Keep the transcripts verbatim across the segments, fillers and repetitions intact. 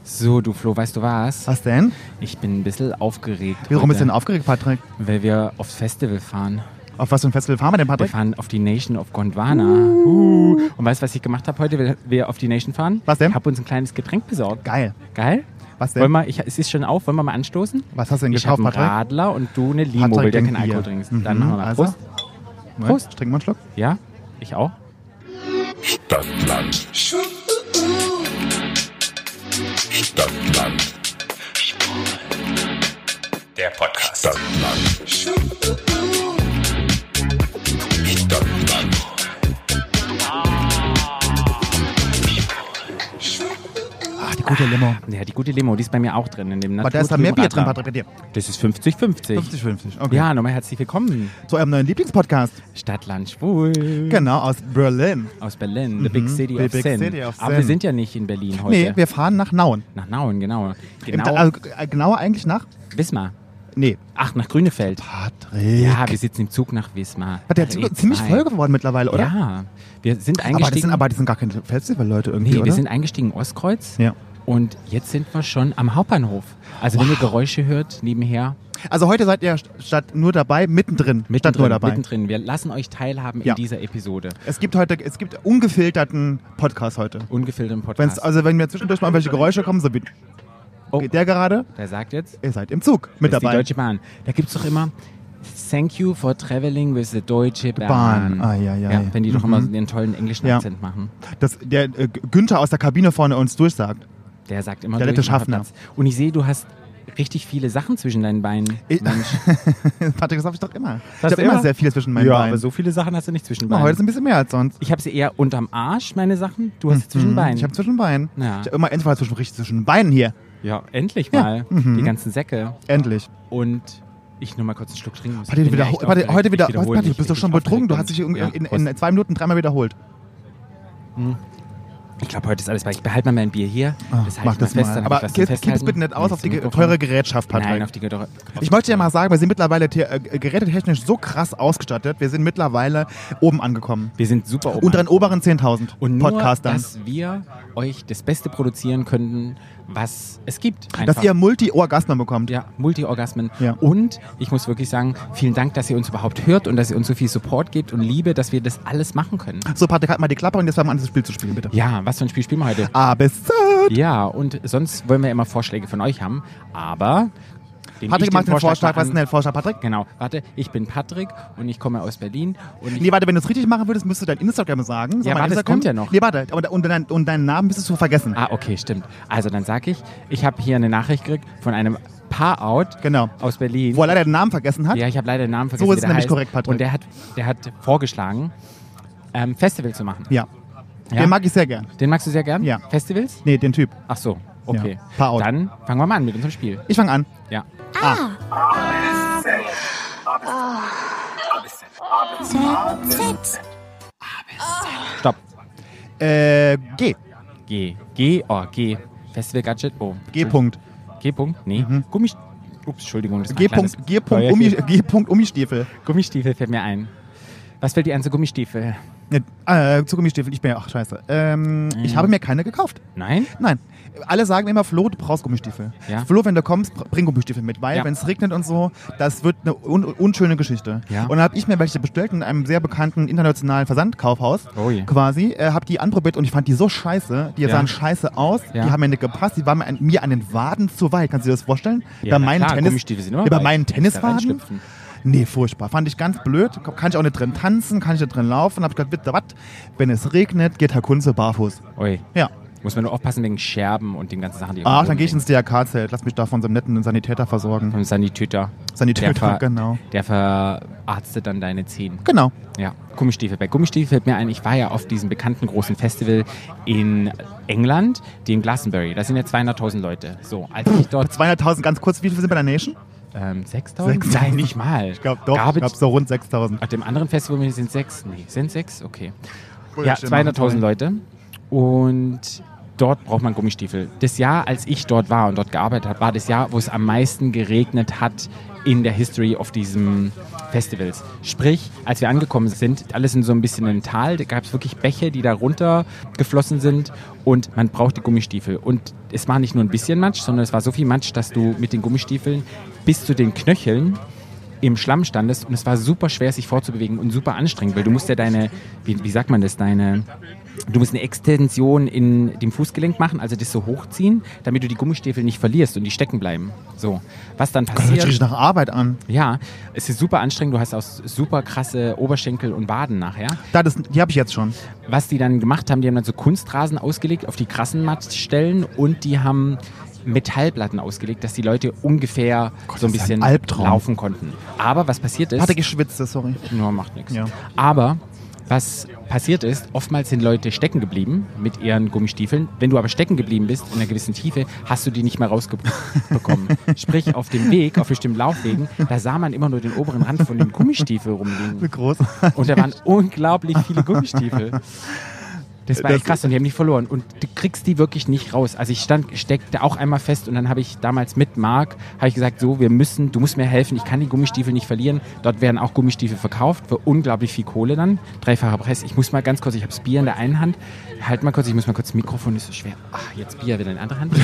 So, du Flo, weißt du was? Was denn? Ich bin ein bisschen aufgeregt. Warum heute, bist du denn aufgeregt, Patrick? Weil wir aufs Festival fahren. Auf was für ein Festival fahren wir denn, Wir Patrick? fahren auf die Nation of Gondwana. Uh. Und weißt du, was ich gemacht habe heute, wenn wir auf die Nation fahren? Was denn? Ich habe uns ein kleines Getränk besorgt. Geil. Geil? Was denn? Wollen wir, ich, es ist schon auf, wollen wir mal anstoßen? Was hast du denn Ich gekauft, habe einen Patrick? Radler und du eine Limo, weil Patrick der trinkt keinen Alkohol Bier. trinkst. Mhm, Dann machen wir mal also. Prost. Moment, Prost. Trinken wir einen Schluck? Ja, ich auch. Stadtland. Stadtland. Der Podcast. Stadtland. Stadtland. Ach, die gute Limo. Ja, die gute Limo, die ist bei mir auch drin. In dem Aber da ist da mehr Bier drin, Naturtrüben Patrick, bei dir. Radler. Das ist fünfzig fünfzig. fünfzig fünfzig, okay. Ja, nochmal herzlich willkommen. Zu eurem neuen Lieblingspodcast. Stadtland Schwul. Genau, aus Berlin. Aus Berlin, the big city the of big Sin. city of Aber Sin. wir sind ja nicht in Berlin heute. Nee, wir fahren nach Nauen. Nach Nauen, genau. Im, Genau, also, äh, genauer eigentlich nach? Wismar. Nee. Ach, nach Grünefeld. Patrick. Ja, wir sitzen im Zug nach Wismar. Hat der Zug R E ziemlich zwei. voll geworden mittlerweile, oder? Ja, wir sind Aber das, eingestiegen. sind, aber das sind gar keine Festivalleute irgendwie, nee, oder? wir sind eingestiegen in Ostkreuz. Ja. Und jetzt sind wir schon am Hauptbahnhof. Also wenn ihr Geräusche hört, nebenher, Also heute seid ihr statt nur dabei, mittendrin. Statt mittendrin, nur dabei. mittendrin. Wir lassen euch teilhaben Ja. in dieser Episode. Es gibt heute, es gibt ungefilterten Podcast heute. Ungefilterten Wenn's, Podcast. also wenn mir zwischendurch mal welche Geräusche kommen, so wie Oh. geht der gerade, Der sagt jetzt, ihr seid im Zug mit das ist die dabei. Deutsche Bahn. Da gibt es doch immer Thank you for traveling with the Deutsche Bahn. Bahn. Ah, ja, ja, ja, ja. wenn die doch Mhm. immer so den tollen englischen Ja. Akzent machen. Dass der äh, Günther aus der Kabine vorne uns durchsagt. Der sagt immer Der durch, nette mach Schaffner. Platz. Und ich sehe, du hast richtig viele Sachen zwischen deinen Beinen. Ich- Mensch. Patrick, das habe ich doch immer. Hast ich habe du immer immer? sehr viel zwischen meinen Ja, Beinen. aber so viele Sachen hast du nicht zwischen Na, Beinen. heute ist ein bisschen mehr als sonst. Ich habe sie eher unterm Arsch, meine Sachen. Du hast sie zwischen Mhm, Beinen. Ich habe zwischen Beinen. Ja. Ich habe immer endlich zwischen, richtig zwischen den Beinen hier. ja, endlich Ja. mal. Mhm. Die ganzen Säcke. Endlich. Und ich nur mal kurz einen Schluck trinken muss. Patrick, Ich bin wieder, ja echt Patrick, aufgeregt. heute Ich wieder, was, wiederhole Patrick, mich, du bist doch ich schon bin betrunken. Du aufgeregt hast dich in, und- ja, in, Prost. in zwei Minuten dreimal wiederholt. Ich glaube, heute ist alles bei. Ich behalte mal mein Bier hier. Ach, Das halte mach ich mal das mal. fest, dann hab Aber ich was kipp zum kipp es Festhalten. bitte nicht aus Nichts auf die im ge- Mikrofon. teure Gerätschaft, Patrick. Nein, auf die Gerätschaft. Ich möchte ja mal sagen, wir sind mittlerweile the- äh, gerätetechnisch so krass ausgestattet. Wir sind mittlerweile oben angekommen. Wir sind super oben. Unter den oberen zehntausend Und nur, Podcastern. dass wir euch das Beste produzieren könnten, was es gibt. Einfach. Dass ihr Multi-Orgasmen bekommt. Ja, Multi-Orgasmen. Ja. Und ich muss wirklich sagen, vielen Dank, dass ihr uns überhaupt hört und dass ihr uns so viel Support gebt und Liebe, dass wir das alles machen können. So, Patrick, halt mal die Klappe und jetzt fangen wir an, das Spiel zu spielen, bitte. Ja, was für ein Spiel spielen wir heute? A bis Z. Ja, und sonst wollen wir immer Vorschläge von euch haben, aber... den Patrick ich macht den Vorschlag. mal Was ist an- denn der Vorschlag, Patrick? Genau, warte, ich bin Patrick und ich komme aus Berlin. Und ich, Nee, warte, wenn du es richtig machen würdest, müsstest du dein Instagram sagen. Sag Ja, mal, warte, es Instagram. kommt ja noch. Nee, warte, und, und, dein, und deinen Namen müsstest du vergessen. ah, okay, stimmt. Also dann sag ich, ich habe hier eine Nachricht gekriegt von einem Paar-Out Genau. aus Berlin. Wo er leider den Namen vergessen hat. Ja, ich habe leider den Namen vergessen. So ist wie es der nämlich heißt. korrekt, Patrick. Und der hat, der hat vorgeschlagen, ähm, Festival zu machen. Ja. Ja? Den mag ich sehr gern. Den magst du sehr gern? Ja. Festivals? Nee, den Typ. Ach so, okay. Ja, Paar-Out. Dann fangen wir mal an mit unserem Spiel. Ich fange an. Ja. Stopp. Äh, G. G. G. Oh, G. Festival Gadget. Oh. G. -Punkt. G. -Punkt? Nee. Gummi. Ups, Entschuldigung. Das war G. ein kleines -Punkt. G. -Punkt. Feuerchen. Ummi G. -Punkt. Ummistiefel. Gummistiefel fällt mir ein. Was fällt dir ein zu Gummistiefel? Nee, äh, zu Gummistiefel. Ich bin ja, ach scheiße. Ähm, Ich Mhm. habe mir keine gekauft. Nein? Nein. Alle sagen immer, Flo, du brauchst Gummistiefel. Ja. Flo, wenn du kommst, br- bring Gummistiefel mit, weil Ja. wenn es regnet und so, das wird eine un unschöne Geschichte. Ja. Und dann habe ich mir welche bestellt in einem sehr bekannten internationalen Versandkaufhaus Oh je. quasi, äh, habe die anprobiert und ich fand die so scheiße, die Ja. sahen scheiße aus, Ja. die haben mir nicht gepasst, die waren mir an, mir an den Waden zu weit. Kannst du dir das vorstellen? Ja, bei na meinen klar, Tennis, Gummistiefel sind immer ja, bei weit. meinen Da Tenniswaden? reinschlüpfen. Nee, furchtbar. Fand ich ganz blöd. Kann ich auch nicht drin tanzen, kann ich nicht drin laufen. Hab ich gedacht, bitte was? Wenn es regnet, geht Herr Kunze barfuß. Ui. Ja. Muss man nur aufpassen wegen Scherben und den ganzen Sachen, die Ach, dann gehe ich ins D R K-Zelt. Lass mich da von so einem netten Sanitäter versorgen. Und Sanitäter. Sanitäter, der ver- genau. Der verarztet dann deine Zähne. Genau. Ja, Gummistiefel. Bei Gummistiefel fällt mir ein, ich war ja auf diesem bekannten großen Festival in England, dem Glastonbury. Da sind ja zweihunderttausend Leute. So, als ich dort... zweihunderttausend, ganz kurz, wie viele sind bei der Nation? Ähm, sechstausend? sechstausend? Nein, nicht mal. Ich glaube doch, Garbage- ich glaube so rund sechstausend. Auf dem anderen Festival sind sechs. Nee, sind sechs? Okay. Cool, Ja, stimmt, zweihunderttausend machen Leute. Und dort braucht man Gummistiefel. Das Jahr, als ich dort war und dort gearbeitet habe, war das Jahr, wo es am meisten geregnet hat in der History of diesem Festivals. Sprich, als wir angekommen sind, alles in so ein bisschen einem Tal, da gab es wirklich Bäche, die da runter geflossen sind und man brauchte Gummistiefel. Und es war nicht nur ein bisschen Matsch, sondern es war so viel Matsch, dass du mit den Gummistiefeln bis zu den Knöcheln im Schlamm standest und es war super schwer, sich vorzubewegen und super anstrengend, weil du musst ja deine, wie, wie sagt man das, deine, du musst eine Extension in dem Fußgelenk machen, also das so hochziehen, damit du die Gummistiefel nicht verlierst und die stecken bleiben. So, was dann Das hört passiert... sich nach Arbeit an. Ja, es ist super anstrengend, du hast auch super krasse Oberschenkel und Waden nachher. Da, das, die habe ich jetzt schon. Was die dann gemacht haben, die haben dann so Kunstrasen ausgelegt auf die krassen Matschstellen und die haben Metallplatten ausgelegt, dass die Leute ungefähr Gott, so ein das ist ein bisschen Albtraum. laufen konnten. Aber was passiert ist... Hatte geschwitzt, sorry. Nur macht nichts. Ja. Aber was passiert ist, oftmals sind Leute stecken geblieben mit ihren Gummistiefeln. Wenn du aber stecken geblieben bist in einer gewissen Tiefe, hast du die nicht mehr rausbekommen. Sprich, auf dem Weg, auf bestimmten Laufwegen, da sah man immer nur den oberen Rand von dem Gummistiefel rumliegen. Groß. Und da waren unglaublich viele Gummistiefel. Das war echt krass und die haben die verloren. Und du kriegst die wirklich nicht raus. Also ich stand, steckte auch einmal fest und dann habe ich damals mit Marc, habe ich gesagt, so, wir müssen, du musst mir helfen, ich kann die Gummistiefel nicht verlieren. Dort werden auch Gummistiefel verkauft für unglaublich viel Kohle dann. Dreifacher Preis. Ich muss mal ganz kurz, ich habe das Bier in der einen Hand. Halt mal kurz, ich muss mal kurz, das Mikrofon ist so schwer. Ach, jetzt Bier wieder in der anderen Hand.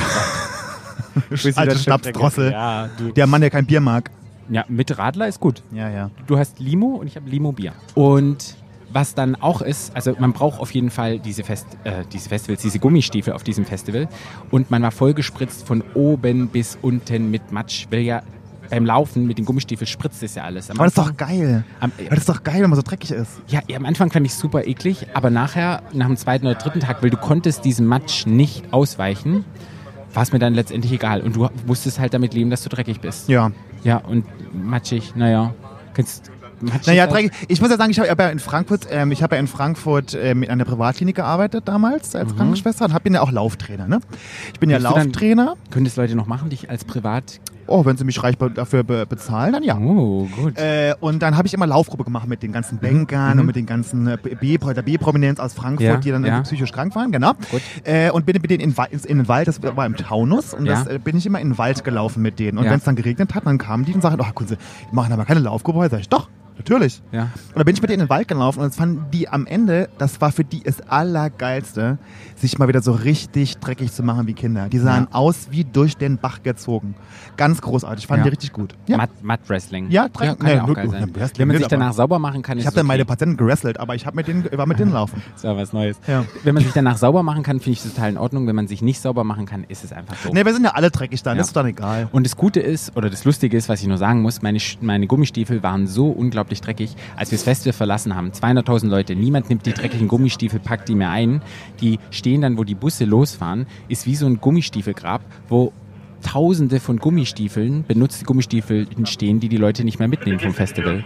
Alte Schnapsdrossel. Ja, du. Der Mann, der kein Bier mag. Ja, mit Radler ist gut. Ja, ja. Du hast Limo und ich habe Limo-Bier. Und was dann auch ist, also man braucht auf jeden Fall diese, Fest, äh, diese Festivals, diese Gummistiefel auf diesem Festival. Und man war vollgespritzt von oben bis unten mit Matsch, weil ja beim Laufen mit den Gummistiefeln spritzt es ja alles. Am Aber das ist Anfang- doch geil. Am, Aber das ist doch geil, wenn man so dreckig ist. ja, ja, am Anfang fand ich es super eklig, aber nachher, nach dem zweiten oder dritten Tag, weil du konntest diesem Matsch nicht ausweichen, war es mir dann letztendlich egal. Und du musstest halt damit leben, dass du dreckig bist. Ja. Ja, und matschig, naja. Kannst, matschig Naja, auch- dreckig. Ich muss ja sagen, ich habe ja in Frankfurt, ähm, ich habe ja in Frankfurt äh, mit einer Privatklinik gearbeitet damals als Krankenschwester und hab, bin ja auch Lauftrainer. Ne? Ich bin ja Bist du dann- Lauftrainer. Können das Leute noch machen, dich als Privat... Oh, wenn sie mich reich be- dafür be- bezahlen, dann ja. Oh, gut. Äh, und dann habe ich immer Laufgruppe gemacht mit den ganzen Bankern Mhm. und mit den ganzen äh, B, der B-Prominenz aus Frankfurt, Ja, die dann ja. irgendwie psychisch krank waren, genau. Gut. Äh, und bin mit denen in, Wa- in den Wald, das war im Taunus, und Ja. das äh, bin ich immer in den Wald gelaufen mit denen. Und Ja. wenn es dann geregnet hat, dann kamen die und sagten, oh, Kunze, wir machen aber keine Laufgruppe. Sag ich, doch, natürlich. Ja. Und da bin ich mit denen in den Wald gelaufen und das fanden die am Ende, das war für die das Allergeilste, sich mal wieder so richtig dreckig zu machen wie Kinder. Die sahen Ja. aus wie durch den Bach gezogen. Ganz großartig, fand Ja. die richtig gut. Ja. Matt, Matt Wrestling. Ja, drei- ja kann nee, ja auch nur- geil nur- sein. Wrestling Wenn man nicht, sich danach aber- sauber machen kann, ist Ich habe es dann meine okay. Patienten gewrestelt, aber ich habe mit denen, war mit denen laufen. Das war was Neues. Ja. Wenn man sich danach sauber machen kann, finde ich es total in Ordnung. Wenn man sich nicht sauber machen kann, ist es einfach doof. Ne, wir sind ja alle dreckig dann, Ja. das ist dann egal. Und das Gute ist, oder das Lustige ist, was ich nur sagen muss, meine, Sch- meine Gummistiefel waren so unglaublich dreckig, als wir das Festival verlassen haben. zweihunderttausend Leute, niemand nimmt die dreckigen Gummistiefel, packt die mehr ein. Die stehen dann, wo die Busse losfahren, ist wie so ein Gummistiefelgrab, wo Tausende von Gummistiefeln, benutzte Gummistiefel stehen, die die Leute nicht mehr mitnehmen vom Festival.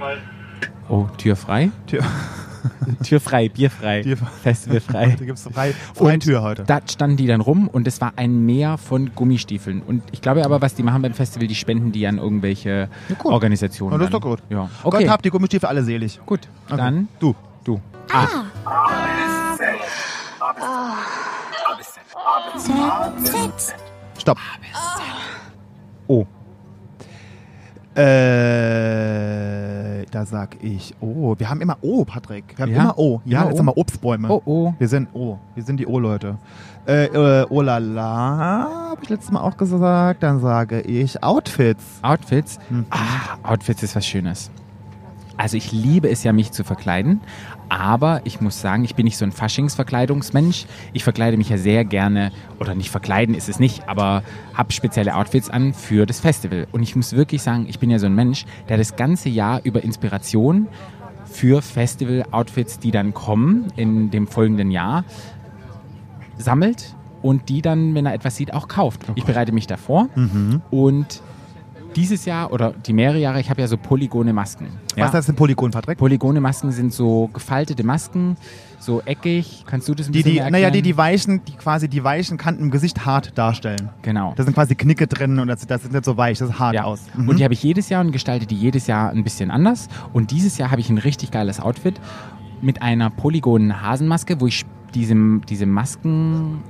Oh, Tür frei? Tür, Tür frei, Bier frei, Tür- Festival frei. da gibt's frei, freie Und Tür heute. Da standen die dann rum und es war ein Meer von Gummistiefeln. Und ich glaube aber, was die machen beim Festival, die spenden die an irgendwelche Ja, cool. Organisationen. Ja, das ist dann. doch gut. Ja. Okay, Gott hab die Gummistiefel alle selig. gut. Okay. Dann Du. du. Stopp. Oh. Äh, da sag ich, oh, wir haben immer O, Patrick. Wir haben Ja? immer O. Ja, Immer jetzt O? haben wir Obstbäume. Oh, oh. Wir sind O. Wir sind die O-Leute. Äh, äh, oh la la, hab ich letztes Mal auch gesagt. Dann sage ich Outfits. Outfits. Mhm. Ah, Outfits ist was Schönes. Also ich liebe es ja, mich zu verkleiden, aber ich muss sagen, ich bin nicht so ein Faschingsverkleidungsmensch. Ich verkleide mich ja sehr gerne, oder nicht verkleiden ist es nicht, aber habe spezielle Outfits an für das Festival. Und ich muss wirklich sagen, ich bin ja so ein Mensch, der das ganze Jahr über Inspiration für Festival-Outfits, die dann kommen in dem folgenden Jahr, sammelt und die dann, wenn er etwas sieht, auch kauft. Ich bereite mich davor Mhm. und dieses Jahr oder die mehrere Jahre, ich habe ja so polygone Masken. Ja? Was heißt denn Polygon, Patrick? Polygone Masken sind so gefaltete Masken, so eckig. Kannst du das ein Die, bisschen die, mehr naja, erklären? die, die weichen, die quasi die weichen Kanten im Gesicht hart darstellen. Genau. Da sind quasi Knicke drin und das, das ist nicht so weich, das ist hart Ja. aus. Mhm. Und die habe ich jedes Jahr und gestalte die jedes Jahr ein bisschen anders. Und dieses Jahr habe ich ein richtig geiles Outfit mit einer polygonen Hasenmaske, wo ich diese, diese Masken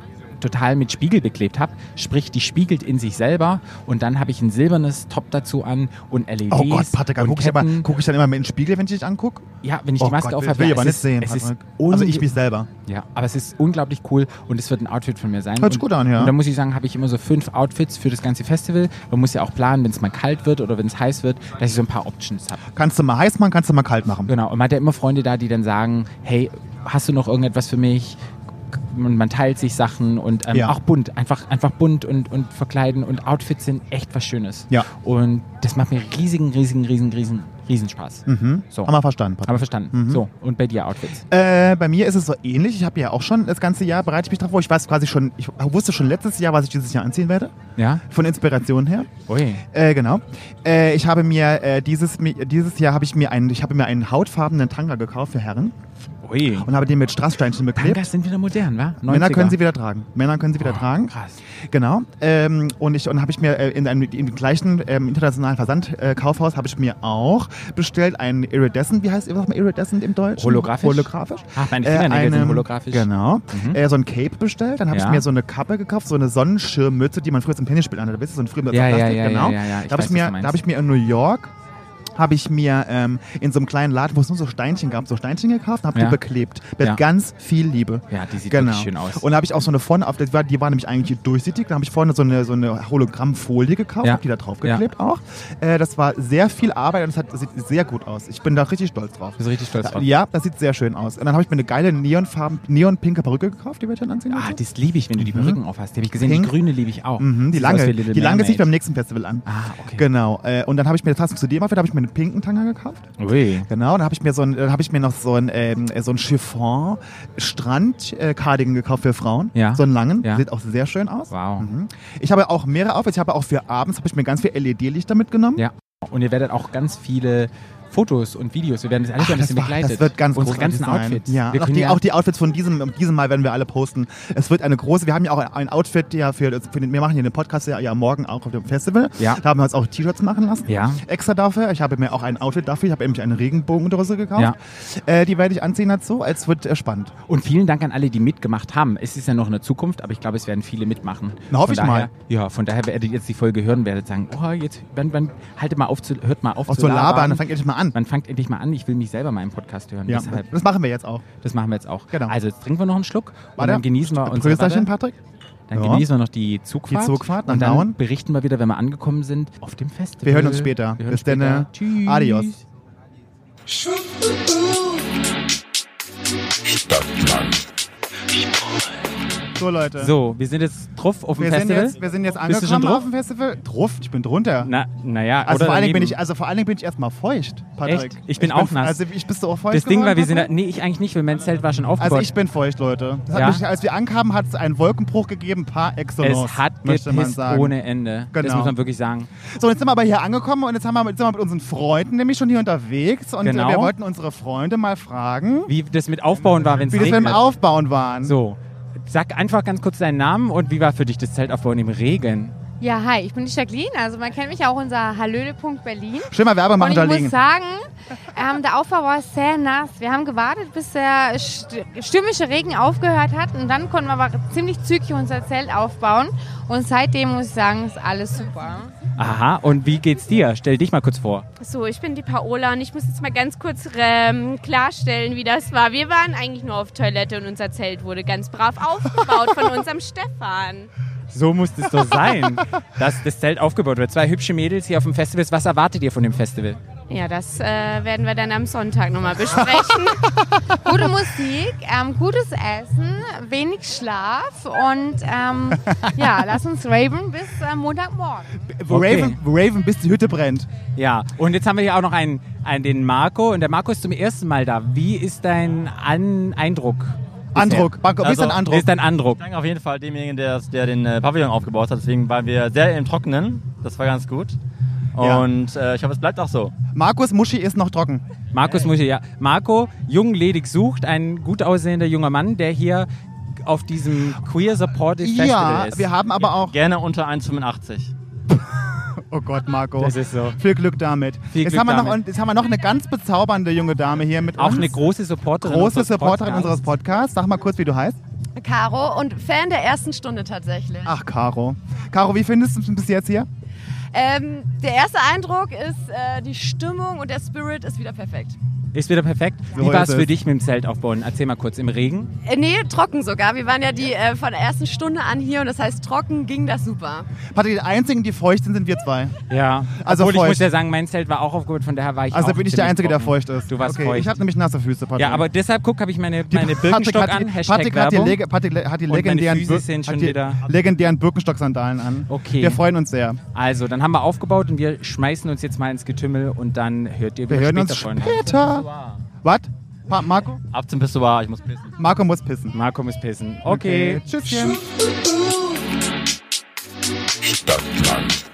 total mit Spiegel beklebt habe. Sprich, die spiegelt in sich selber und dann habe ich ein silbernes Top dazu an und L E Ds. Oh Gott, Patrick, und gucke ich, aber, guck ich dann immer mit in den Spiegel, wenn ich dich angucke? Ja, wenn ich Oh die Maske Gott, auf habe. will ich Ja, aber es nicht ist, sehen, es ist Patrick. Also ich mich selber. Ja, aber es ist unglaublich cool und es wird ein Outfit von mir sein. Hört sich und, gut an, ja. Und da muss ich sagen, habe ich immer so fünf Outfits für das ganze Festival. Man muss ja auch planen, wenn es mal kalt wird oder wenn es heiß wird, dass ich so ein paar Options habe. Kannst du mal heiß machen, kannst du mal kalt machen. Genau, und man hat ja immer Freunde da, die dann sagen, hey, hast du noch irgendetwas für mich? Und man teilt sich Sachen und ähm, Ja. auch bunt, einfach, einfach bunt und, und verkleiden und Outfits sind echt was Schönes. Ja. Und das macht mir riesigen, riesigen, riesigen, riesigen, riesen Spaß. Mhm. So. Haben wir verstanden, Patrick. Haben wir verstanden. Mhm. So, und bei dir Outfits? Äh, bei mir ist es so ähnlich. Ich habe ja auch schon das ganze Jahr bereite ich mich drauf vor. Ich weiß quasi schon, ich wusste schon letztes Jahr, was ich dieses Jahr anziehen werde. Ja? Von Inspiration her. Ui. Äh, genau. Äh, ich habe mir äh, dieses, dieses Jahr habe ich mir einen, ich habe mir einen hautfarbenen Tanga gekauft für Herren Ui. und habe den mit Strasssteinchen beklebt. Tangas sind wieder modern, wa? Männer neunziger. können sie wieder tragen. Männer können sie wieder Oh, tragen. krass. Genau. Ähm, und ich und habe ich mir äh, in einem in dem gleichen ähm, internationalen Versandkaufhaus äh, habe ich mir auch bestellt einen Iridescent. Wie heißt was mal Iridescent im Deutschen? Holographisch? Holographisch. Ach, meine Fingernägel sind eine- holographisch. Genau. Mhm. Äh, so ein Cape bestellt. Dann habe Ja. ich mir so eine Kappe gekauft, so eine Sonnenschirmmütze, die man früher zum Tennisspiel anhatte. Wisst ihr, so ein früher Ja, ja, Plastik, ja, genau. ja, ja, ja. Ich Da habe weiß, ich mir, was du meinst. da habe ich mir in New York habe ich mir ähm, in so einem kleinen Laden, wo es nur so Steinchen gab, so Steinchen gekauft und habe Ja. die beklebt. Mit Ja. ganz viel Liebe. Ja, die sieht Genau. wirklich schön aus. Und da habe ich auch so eine vorne, auf, das war, die war nämlich eigentlich durchsichtig, da habe ich vorne so eine, so eine Hologrammfolie gekauft, Ja. habe die da drauf geklebt auch. Äh, das war sehr viel Arbeit und es hat, das sieht sehr gut aus. Ich bin da richtig stolz drauf. Bist du richtig stolz drauf? Ja, das sieht sehr schön aus. Und dann habe ich mir eine geile neonfarben, neonpinke Perücke gekauft, die werde ich dann anziehen. Ah, dazu. das liebe ich, wenn du die Perücken auf hast. Die habe ich gesehen, Pink. die grüne liebe ich auch. Mhm, die Sieht aus lange, wie Little die lange ziehe ich beim Mermaid. nächsten Festival an. Ah, okay. Genau. Äh, und dann habe ich mir, das hast du zu dem Outfit, habe ich mir einen pinken Tanga gekauft. Ui. Genau, dann habe ich mir so ein, dann habe ich mir noch so ein ähm, so ein Chiffon Strand äh, Cardigan gekauft für Frauen, Ja. so einen langen, Ja. sieht auch sehr schön aus. Wow. Mhm. Ich habe auch mehrere Outfits, ich habe auch für abends habe ich mir ganz viel L E D-Lichter mitgenommen. Ja. Und ihr werdet auch ganz viele Fotos und Videos, wir werden das alles Ach, ein bisschen das, war, begleitet. das wird ganz Unsere großartig ganzen sein. Outfits. Ja, Wir auch können die, ja auch die Outfits von diesem, diesem Mal werden wir alle posten. Es wird eine große, wir haben ja auch ein Outfit ja für, für den, wir machen hier den Podcast ja, ja morgen auch auf dem Festival. Ja. Da haben wir uns auch T-Shirts machen lassen. Ja. Extra dafür. Ich habe mir auch ein Outfit dafür, ich habe nämlich eine Regenbogendrose gekauft. Ja. Äh, die werde ich anziehen dazu. Es wird äh, spannend. Und vielen Dank an alle, die mitgemacht haben. Es ist ja noch eine Zukunft, aber ich glaube, es werden viele mitmachen. Na, hoffe Von ich daher, mal. Ja, von daher werdet ihr jetzt die Folge hören, werdet sagen, oh, jetzt, wann, wann, haltet mal auf, zu, hört mal auf Auch zu so labern, labern. dann fängt endlich mal an. Man fängt endlich mal an, ich will mich selber mal im Podcast hören. Ja, Deshalb, das machen wir jetzt auch. das machen wir jetzt auch. Genau. Also jetzt trinken wir noch einen Schluck und Warte. dann genießen wir unsere Prösterchen, Warte. Patrick. Dann Ja. genießen wir noch die Zugfahrt. Die Zugfahrt nach und dann Nauen. berichten wir wieder, wenn wir angekommen sind, auf dem Festival. Wir hören uns später. Wir hören Bis später. dann. Tschüss. Adios. Stadtland. So, Leute. So, wir sind jetzt drauf auf dem Wir sind, Festival. jetzt, wir sind jetzt Bist du schon angekommen drauf? auf dem Festival. Drauf? Ich bin drunter. Na, naja, Also oder vor, allen Dingen bin daneben. ich, also vor allen Dingen bin ich erstmal feucht, Patrick. Echt? Ich bin auch nass. Also ich bist du auch feucht Das Ding war, geworden, wir sind, da, Patrick? nee, ich eigentlich nicht, weil mein Zelt war schon aufgebaut. Also ich bin feucht, Leute. Das hat Ja? mich, als wir ankamen, hat es einen Wolkenbruch gegeben, par excellence, es hat möchte man gepisst sagen. ohne Ende. Das Genau. muss man wirklich sagen. So, jetzt sind wir aber hier angekommen und jetzt, haben wir, jetzt sind wir mit unseren Freunden nämlich schon hier unterwegs und Genau. äh, wir wollten unsere Freunde mal fragen, Wie das mit Aufbauen war, wenn es wie das mit regnet. dem Aufbauen waren. So, sag einfach ganz kurz deinen Namen und wie war für dich das Zeltaufbauen im Regen? Ja, hi, ich bin die Jacqueline. Also man kennt mich auch unser Hallöle-Punkt Berlin. Schön mal Werbung Und machen, ich Darlene. muss sagen, ähm, der Aufbau war sehr nass. Wir haben gewartet, bis der st- stürmische Regen aufgehört hat. Und dann konnten wir aber ziemlich zügig unser Zelt aufbauen. Und seitdem muss ich sagen, ist alles super. Aha, und wie geht's dir? Stell dich mal kurz vor. So, ich bin die Paola und ich muss jetzt mal ganz kurz ähm, klarstellen, wie das war. Wir waren eigentlich nur auf Toilette und unser Zelt wurde ganz brav aufgebaut von unserem Stefan. So muss es doch sein, dass das Zelt aufgebaut wird. Zwei hübsche Mädels hier auf dem Festival. Was erwartet ihr von dem Festival? Ja, das äh, werden wir dann am Sonntag nochmal besprechen. Gute Musik, ähm, gutes Essen, wenig Schlaf und ähm, ja, lass uns raven bis äh, Montagmorgen. Raven, Okay. Raven, bis die Hütte brennt. Ja, und jetzt haben wir hier auch noch einen, einen den Marco. Und der Marco ist zum ersten Mal da. Wie ist dein An Eindruck? bisher? Andruck. Marco, wie ist dein Also, Wie Andruck? ist dein Eindruck? Ich danke auf jeden Fall demjenigen, der, der den äh, Pavillon aufgebaut hat. Deswegen waren wir sehr im Trockenen. Das war ganz gut. Ja. Und äh, ich hoffe, es bleibt auch so. Markus Muschi ist noch trocken. Markus muss hier, ja. Marco, jung, ledig sucht, ein gut aussehender junger Mann, der hier auf diesem Queer Supportive Festival Ja, ist. wir haben aber auch... Gerne unter eins Komma fünfundachtzig. Oh Gott, Marco. Das ist so. Viel Glück damit. Viel jetzt, Glück haben wir noch, damit. und jetzt haben wir noch eine ganz bezaubernde junge Dame hier mit Auch uns. eine große Supporterin. große unseres Supporterin Podcasts. unseres Podcasts. Sag mal kurz, wie du heißt. Caro und Fan der ersten Stunde tatsächlich. Ach, Caro. Caro, wie findest du es bis jetzt hier? Ähm, der erste Eindruck ist, äh, die Stimmung und der Spirit ist wieder perfekt. Ist wieder perfekt. So Wie war es ist für es. dich mit dem Zelt aufbauen? Erzähl mal kurz, im Regen? Äh, nee, trocken sogar. Wir waren ja die äh, von der ersten Stunde an hier und das heißt, trocken ging das super. Patrick, die einzigen, die feucht sind, sind wir zwei. Ja. Also Obwohl, ich feucht. muss ja sagen, mein Zelt war auch aufgebaut, von daher war ich Also auch bin ich der ziemlich Einzige, der trocken. feucht ist. Du warst okay, feucht. Ich habe nämlich nasse Füße, Patrick. Ja, aber deshalb, guck, habe ich meine, Die- meine Patrick Birkenstock hat die, an, Hashtag Patrick hat die, Werbung. Leg- Patrick hat die Und meine legendären, Füße Bir- sind schon hat die wieder- legendären Birkenstock-Sandalen an. Okay. Wir freuen uns sehr. Also, dann haben wir aufgebaut und wir schmeißen uns jetzt mal ins Getümmel und dann hört ihr Wir wieder hören später uns von. später. Was? Pa Marco? Ab zum Pissoir, ich muss pissen. Marco muss pissen. Marco muss pissen. Okay. Tschüsschen. Stadtland.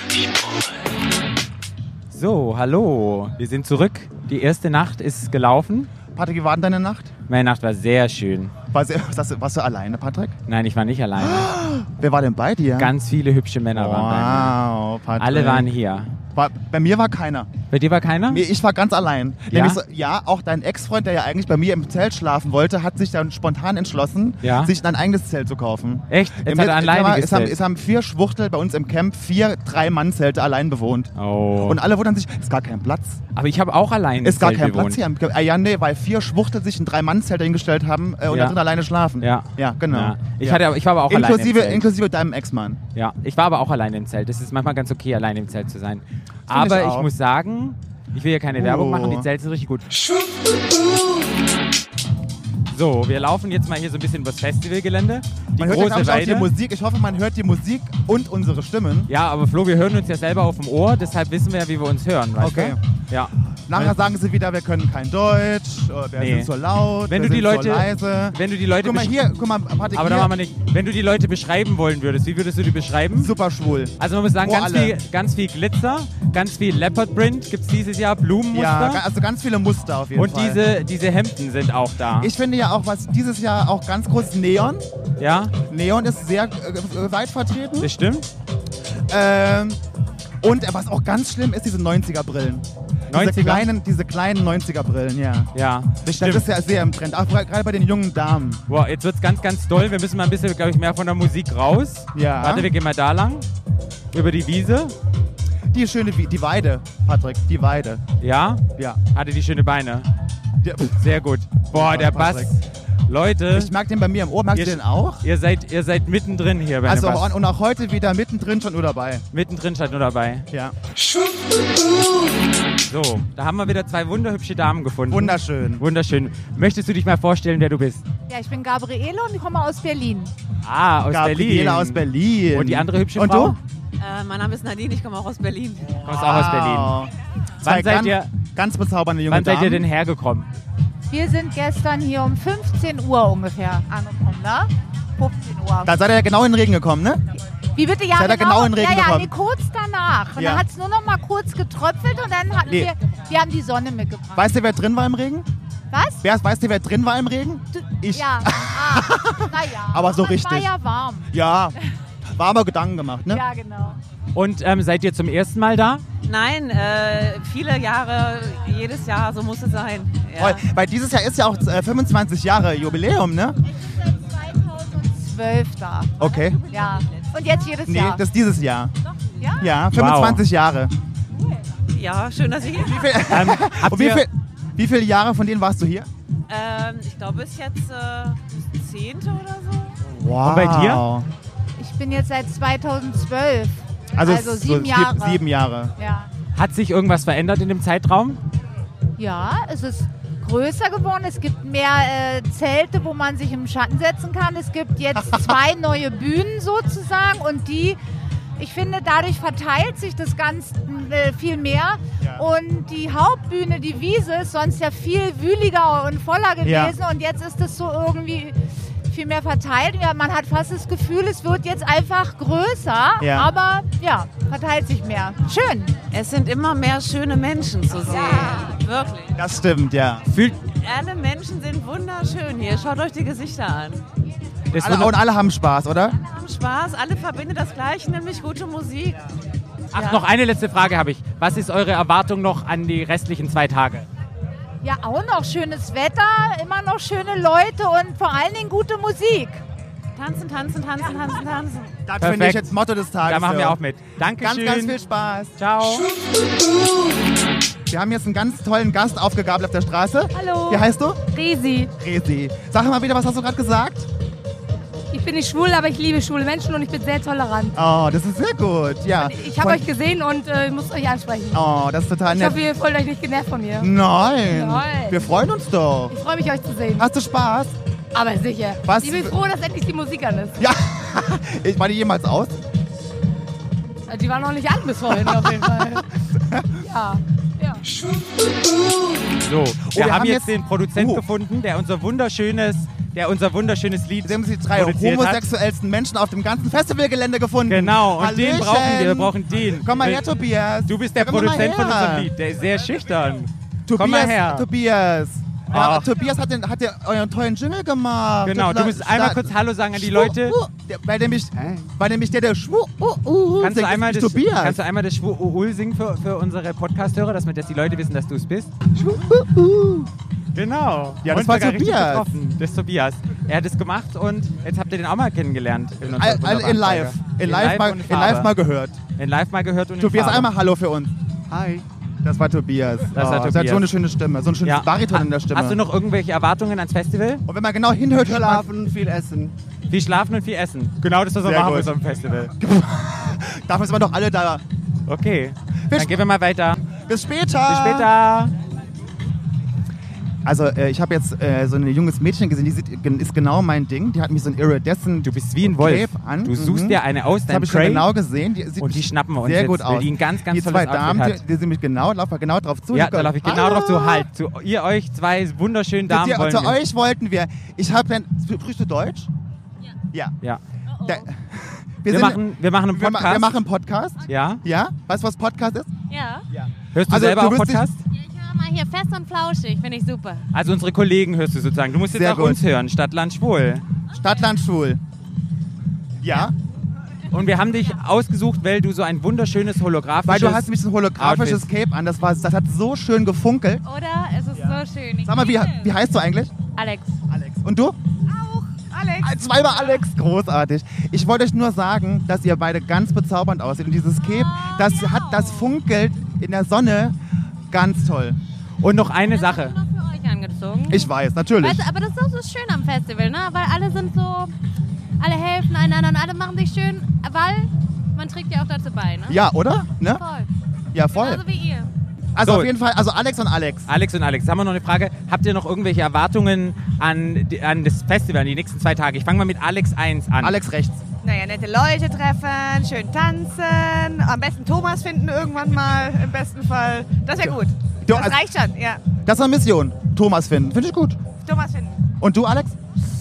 So, hallo. Wir sind zurück. Die erste Nacht ist gelaufen. Patrick, wie war denn deine Nacht? Meine Nacht war sehr schön. Warst du, warst du, warst du alleine, Patrick? Nein, ich war nicht alleine. Wer war denn bei dir? Ganz viele hübsche Männer waren bei mir. Wow, Patrick. Alle waren hier. War, bei mir war keiner. Bei dir war keiner? Nee, ich war ganz allein. Ja? Nämlich so, ja, auch dein Ex-Freund, der ja eigentlich bei mir im Zelt schlafen wollte, hat sich dann spontan entschlossen, Ja? sich ein eigenes Zelt zu kaufen. Echt? Jetzt Im hat er ein Netz- alleiniges es, haben, Zelt. es haben vier Schwuchtel bei uns im Camp vier Drei-Mann-Zelte allein bewohnt. Oh. Und alle wundern sich, ist gar kein Platz. Aber ich habe auch allein Ist gar Zelt kein bewohnt. Platz hier. im Camp. Ah, ja, nee, weil vier Schwuchtel sich ein Drei-Mann-Zelt dahingestellt haben äh, und Ja. da drin alleine schlafen. Ja. Ja, genau. Ja. Ich, Ja. hatte, ich war aber auch allein inklusive, im Zelt. inklusive deinem Ex-Mann. Ja, ich war aber auch allein im Zelt. Es ist manchmal ganz okay, allein im Zelt zu sein. ich Aber ich, auch. muss sagen, ich will ja keine Oh. Werbung machen, die Zelte sind richtig gut. So, wir laufen jetzt mal hier so ein bisschen übers Festivalgelände. Die Man hört ja, große glaub ich, auch die Weide. Musik. Ich hoffe, man hört die Musik und unsere Stimmen. Ja, aber Flo, wir hören uns ja selber auf dem Ohr, deshalb wissen wir ja, wie wir uns hören. Weißt Okay. Du? Ja. Nachher sagen sie wieder, wir können kein Deutsch, oder wir Nee. sind so laut, Wenn wir du die sind Leute, so leise. wenn du die Leute Guck mal besch- hier, guck mal, Patrick, aber da hier, machen wir nicht. Wenn du die Leute beschreiben wollen würdest, wie würdest du die beschreiben? super schwul. Also man muss sagen, Pro ganz alle. viel, ganz viel Glitzer, ganz viel Leopard Print gibt es dieses Jahr, Blumenmuster. Ja, ga- also ganz viele Muster auf jeden und Fall. diese, diese Hemden sind auch da. Ich finde ja auch, was dieses Jahr auch ganz groß ist, Neon. ja, Neon ist sehr äh, weit vertreten. das stimmt. Ähm, und äh, was auch ganz schlimm ist, diese neunziger-Brillen. Diese neunziger? kleinen, diese kleinen neunziger-Brillen, ja. Ja, das Das stimmt. ist ja sehr im Trend, auch gerade bei den jungen Damen. Boah, jetzt wird's ganz, ganz doll. Wir müssen mal ein bisschen, glaube ich, mehr von der Musik raus. Ja. Warte, wir gehen mal da lang. Über die Wiese. Die schöne, Wie- die Weide, Patrick, die Weide. Ja, Ja. hatte die schöne Beine. Die, Sehr gut. Boah, der Bass. Patrick. Leute, ich mag den bei mir im Ohr, magst Ihr- du den auch? ihr seid, ihr seid mittendrin hier bei Also dem Bass. und, und auch heute wieder mittendrin schon nur dabei. Mittendrin stand nur dabei. Ja. So, da haben wir wieder zwei wunderhübsche Damen gefunden. Wunderschön. Wunderschön. Möchtest du dich mal vorstellen, wer du bist? Ja, ich bin Gabriele und ich komme aus Berlin. Ah, aus Gabriele Berlin. aus Berlin. Und die andere hübsche Und Frau? du? Äh, mein Name ist Nadine, ich komme auch aus Berlin. Du kommst auch aus Berlin. Wow. Wann Zwei seid ganz, ihr- ganz bezaubernde junge Wann seid ihr Damen. denn hergekommen? Wir sind gestern hier um fünfzehn Uhr ungefähr angekommen, ne? fünfzehn Uhr. Da seid ihr ja genau in den Regen gekommen, ne? Wie bitte? Ja, Seid ihr genau in den Regen ja, ja, gekommen? nee, kurz danach. Und Ja. dann hat es nur noch mal kurz getröpfelt und dann hatten Nee. wir, wir haben die Sonne mitgebracht. Weißt du, wer drin war im Regen? Was? Wer, weißt du, wer drin war im Regen? Du, Ich. Ja, ah, naja. Aber so es richtig. war ja warm. Ja. Warme Gedanken gemacht, ne? Ja, genau. Und ähm, seid ihr zum ersten Mal da? Nein, äh, viele Jahre, jedes Jahr, so muss es sein. Ja. Toll. Weil dieses Jahr ist ja auch äh, fünfundzwanzig Jahre Jubiläum, ne? Ich bin seit zweitausendzwölf da. Okay. Ja. Und jetzt jedes Nee, Jahr. das ist dieses Jahr. ja? Ja, fünfundzwanzig Jahre. Ja, schön, dass ihr hier Wie, viel, Ähm, habt und wie, ihr, viel, wie viele Jahre von denen warst du hier? ähm, Ich glaube, bis jetzt äh, das zehnte oder so. Wow. Und bei dir? Ich bin jetzt seit zweitausendzwölf. Also, Also es- sieben so Jahre. Sieben, sieben Jahre. Ja. hat sich irgendwas verändert in dem Zeitraum? Ja, es ist größer geworden. Es gibt mehr äh, Zelte, wo man sich im Schatten setzen kann. Es gibt jetzt zwei neue Bühnen sozusagen und die, ich finde, dadurch verteilt sich das ganz äh, viel mehr. Ja. Und die Hauptbühne, die Wiese, ist sonst ja viel wühliger und voller gewesen und jetzt ist es so irgendwie viel mehr verteilt. Ja, man hat fast das Gefühl, es wird jetzt einfach größer, Ja. aber ja, verteilt sich mehr. Schön. Es sind immer mehr schöne Menschen zu sehen. Wirklich. Das stimmt, ja. Fühlt, Alle Menschen sind wunderschön hier. Schaut euch die Gesichter an. das Alle, und alle haben Spaß, oder? Haben Spaß, alle verbindet das Gleiche, nämlich gute Musik. Ach, noch eine letzte Frage habe ich. Was ist eure Erwartung noch an die restlichen zwei Tage? Ja, auch noch schönes Wetter, immer noch schöne Leute und vor allen Dingen gute Musik. Tanzen, tanzen, tanzen, tanzen, tanzen. Das Perfekt. finde ich jetzt Motto des Tages. Da machen wir ja. auch mit. Dankeschön. Ganz, ganz viel Spaß. Ciao. Wir haben jetzt einen ganz tollen Gast aufgegabelt auf der Straße. Hallo. Wie heißt du? Resi. Resi. Sag mal wieder, was hast du gerade gesagt? Ich bin nicht schwul, aber ich liebe schwule Menschen und ich bin sehr tolerant. Oh, das ist sehr gut. Ja. Ich habe Von- euch gesehen und äh, muss euch ansprechen. Oh, das ist total Ich nett. hoffe, ihr fühlt euch nicht genervt von mir. Nein. Nein. Wir freuen uns doch. Ich freue mich, euch zu sehen. Hast du Spaß? Aber sicher. Was- Ich bin froh, dass endlich die Musik an ist. Ja. Ich war die jemals aus? Die war noch nicht an bis vorhin auf jeden Fall. Ja. ja. So, wir, wir haben haben jetzt jetzt- den Produzent Oh. gefunden, der unser wunderschönes, der unser wunderschönes Lied Sie haben die drei produziert hat. homosexuellsten Menschen auf dem ganzen Festivalgelände gefunden. Genau, und den Hallöchen. brauchen wir. Wir brauchen den. Komm mal her, Tobias. Du bist der Komm mal Produzent von her. unserem Lied. Der ist sehr schüchtern. Tobias, Komm mal her. Tobias. Ja, Ach. Tobias hat, den, hat den, euren tollen Jingle gemacht. Genau, du musst einmal kurz Hallo sagen an die Leute. Der, weil nämlich, weil nämlich der, der Schwur, uh, uh, Kannst du, singt, einmal ist das, Tobias. kannst du einmal das Schwul singen für, für unsere Podcast-Hörer, dass, wir- dass die Leute wissen, dass du es bist? Genau. Ja, das Und war sogar richtig Tobias. getroffen. Das ist Tobias. Er hat es gemacht und jetzt habt ihr den auch mal kennengelernt. In, unserer All, all, wunderbaren in live. Folge. In, live, mal, und in Farbe. live mal gehört. In live mal gehört und in Tobias, Farbe. einmal Hallo für uns. Hi. Das war Tobias. Das war Oh, Tobias. Das hat so eine schöne Stimme, so ein schönes Ja. Bariton in der Stimme. Hast du noch irgendwelche Erwartungen ans Festival? Und wenn man genau hinhört, hört man... Schlafen, viel essen. Viel schlafen und viel essen. Genau das, was wir Sehr machen gut. bei so einem Festival. Dafür sind wir doch alle da. Okay, Bis- dann gehen wir mal weiter. Bis später. Bis später. Also äh, ich habe jetzt äh, so ein junges Mädchen gesehen, die sieht, ist genau mein Ding. Die hat mich so ein Iridescent Du bist wie ein Wolf. Cape an. Du suchst Mhm. dir eine aus, Das dein habe ich schon Prey. genau gesehen. Die sieht Und die schnappen wir uns sehr jetzt, gut weil aus. die ein ganz, ganz die tolles zwei Damen, Outfit die, hat. die sind mich genau, laufen wir genau drauf zu. Ja, Die- da laufe ich genau Ah! drauf zu. Halt, zu ihr euch zwei wunderschönen Damen zu, wollen zu wir. euch wollten wir. Ich habe dann. Sprichst du Deutsch? Ja. Ja. Da, Wir, sind- machen, wir machen einen wir, ma- Podcast. wir machen einen Podcast. Ja. Ja? Weißt du, was Podcast ist? Ja. Hörst du Also, selber du auch wirst dich- Podcast? Ich höre mal hier fest und flauschig, finde ich super. Also unsere Kollegen hörst du sozusagen. Du musst jetzt Sehr auch gut. uns hören. Stadt, Land, Schwul. Stadtland, Schwul. Ja? Und wir haben dich ausgesucht, weil du so ein wunderschönes holographisches... Weil du hast nämlich so ein holographisches Outfit. Cape an. Das, war, das hat so schön gefunkelt. Oder? Es ist so schön. Ich Sag mal, wie, liebe wie heißt du eigentlich? Alex. Alex. Und du? Alex. Zweimal Alex, großartig. Ich wollte euch nur sagen, dass ihr beide ganz bezaubernd aussieht. Und dieses Cape, das, hat, das funkelt in der Sonne ganz toll. Und noch eine Sache. Das ist nur für euch angezogen. Ich weiß, natürlich. Weißt du, aber das ist auch so schön am Festival, ne? Weil alle sind so, alle helfen einander und alle machen sich schön, weil man trägt ja auch dazu bei, ne? Ja, oder? Ne? Voll. Ja, voll. Genauso wie ihr. Also So. auf jeden Fall, also Alex und Alex. Alex und Alex, haben wir noch eine Frage. Habt ihr noch irgendwelche Erwartungen an, die- an das Festival, an die nächsten zwei Tage? Ich fange mal mit Alex eins an. Alex rechts. Naja, nette Leute treffen, schön tanzen, am besten Thomas finden irgendwann mal, im besten Fall. Das wäre gut. Du, Das also- reicht schon, ja. Das ist eine Mission. Thomas finden. Finde ich gut. Thomas finden. Und du, Alex?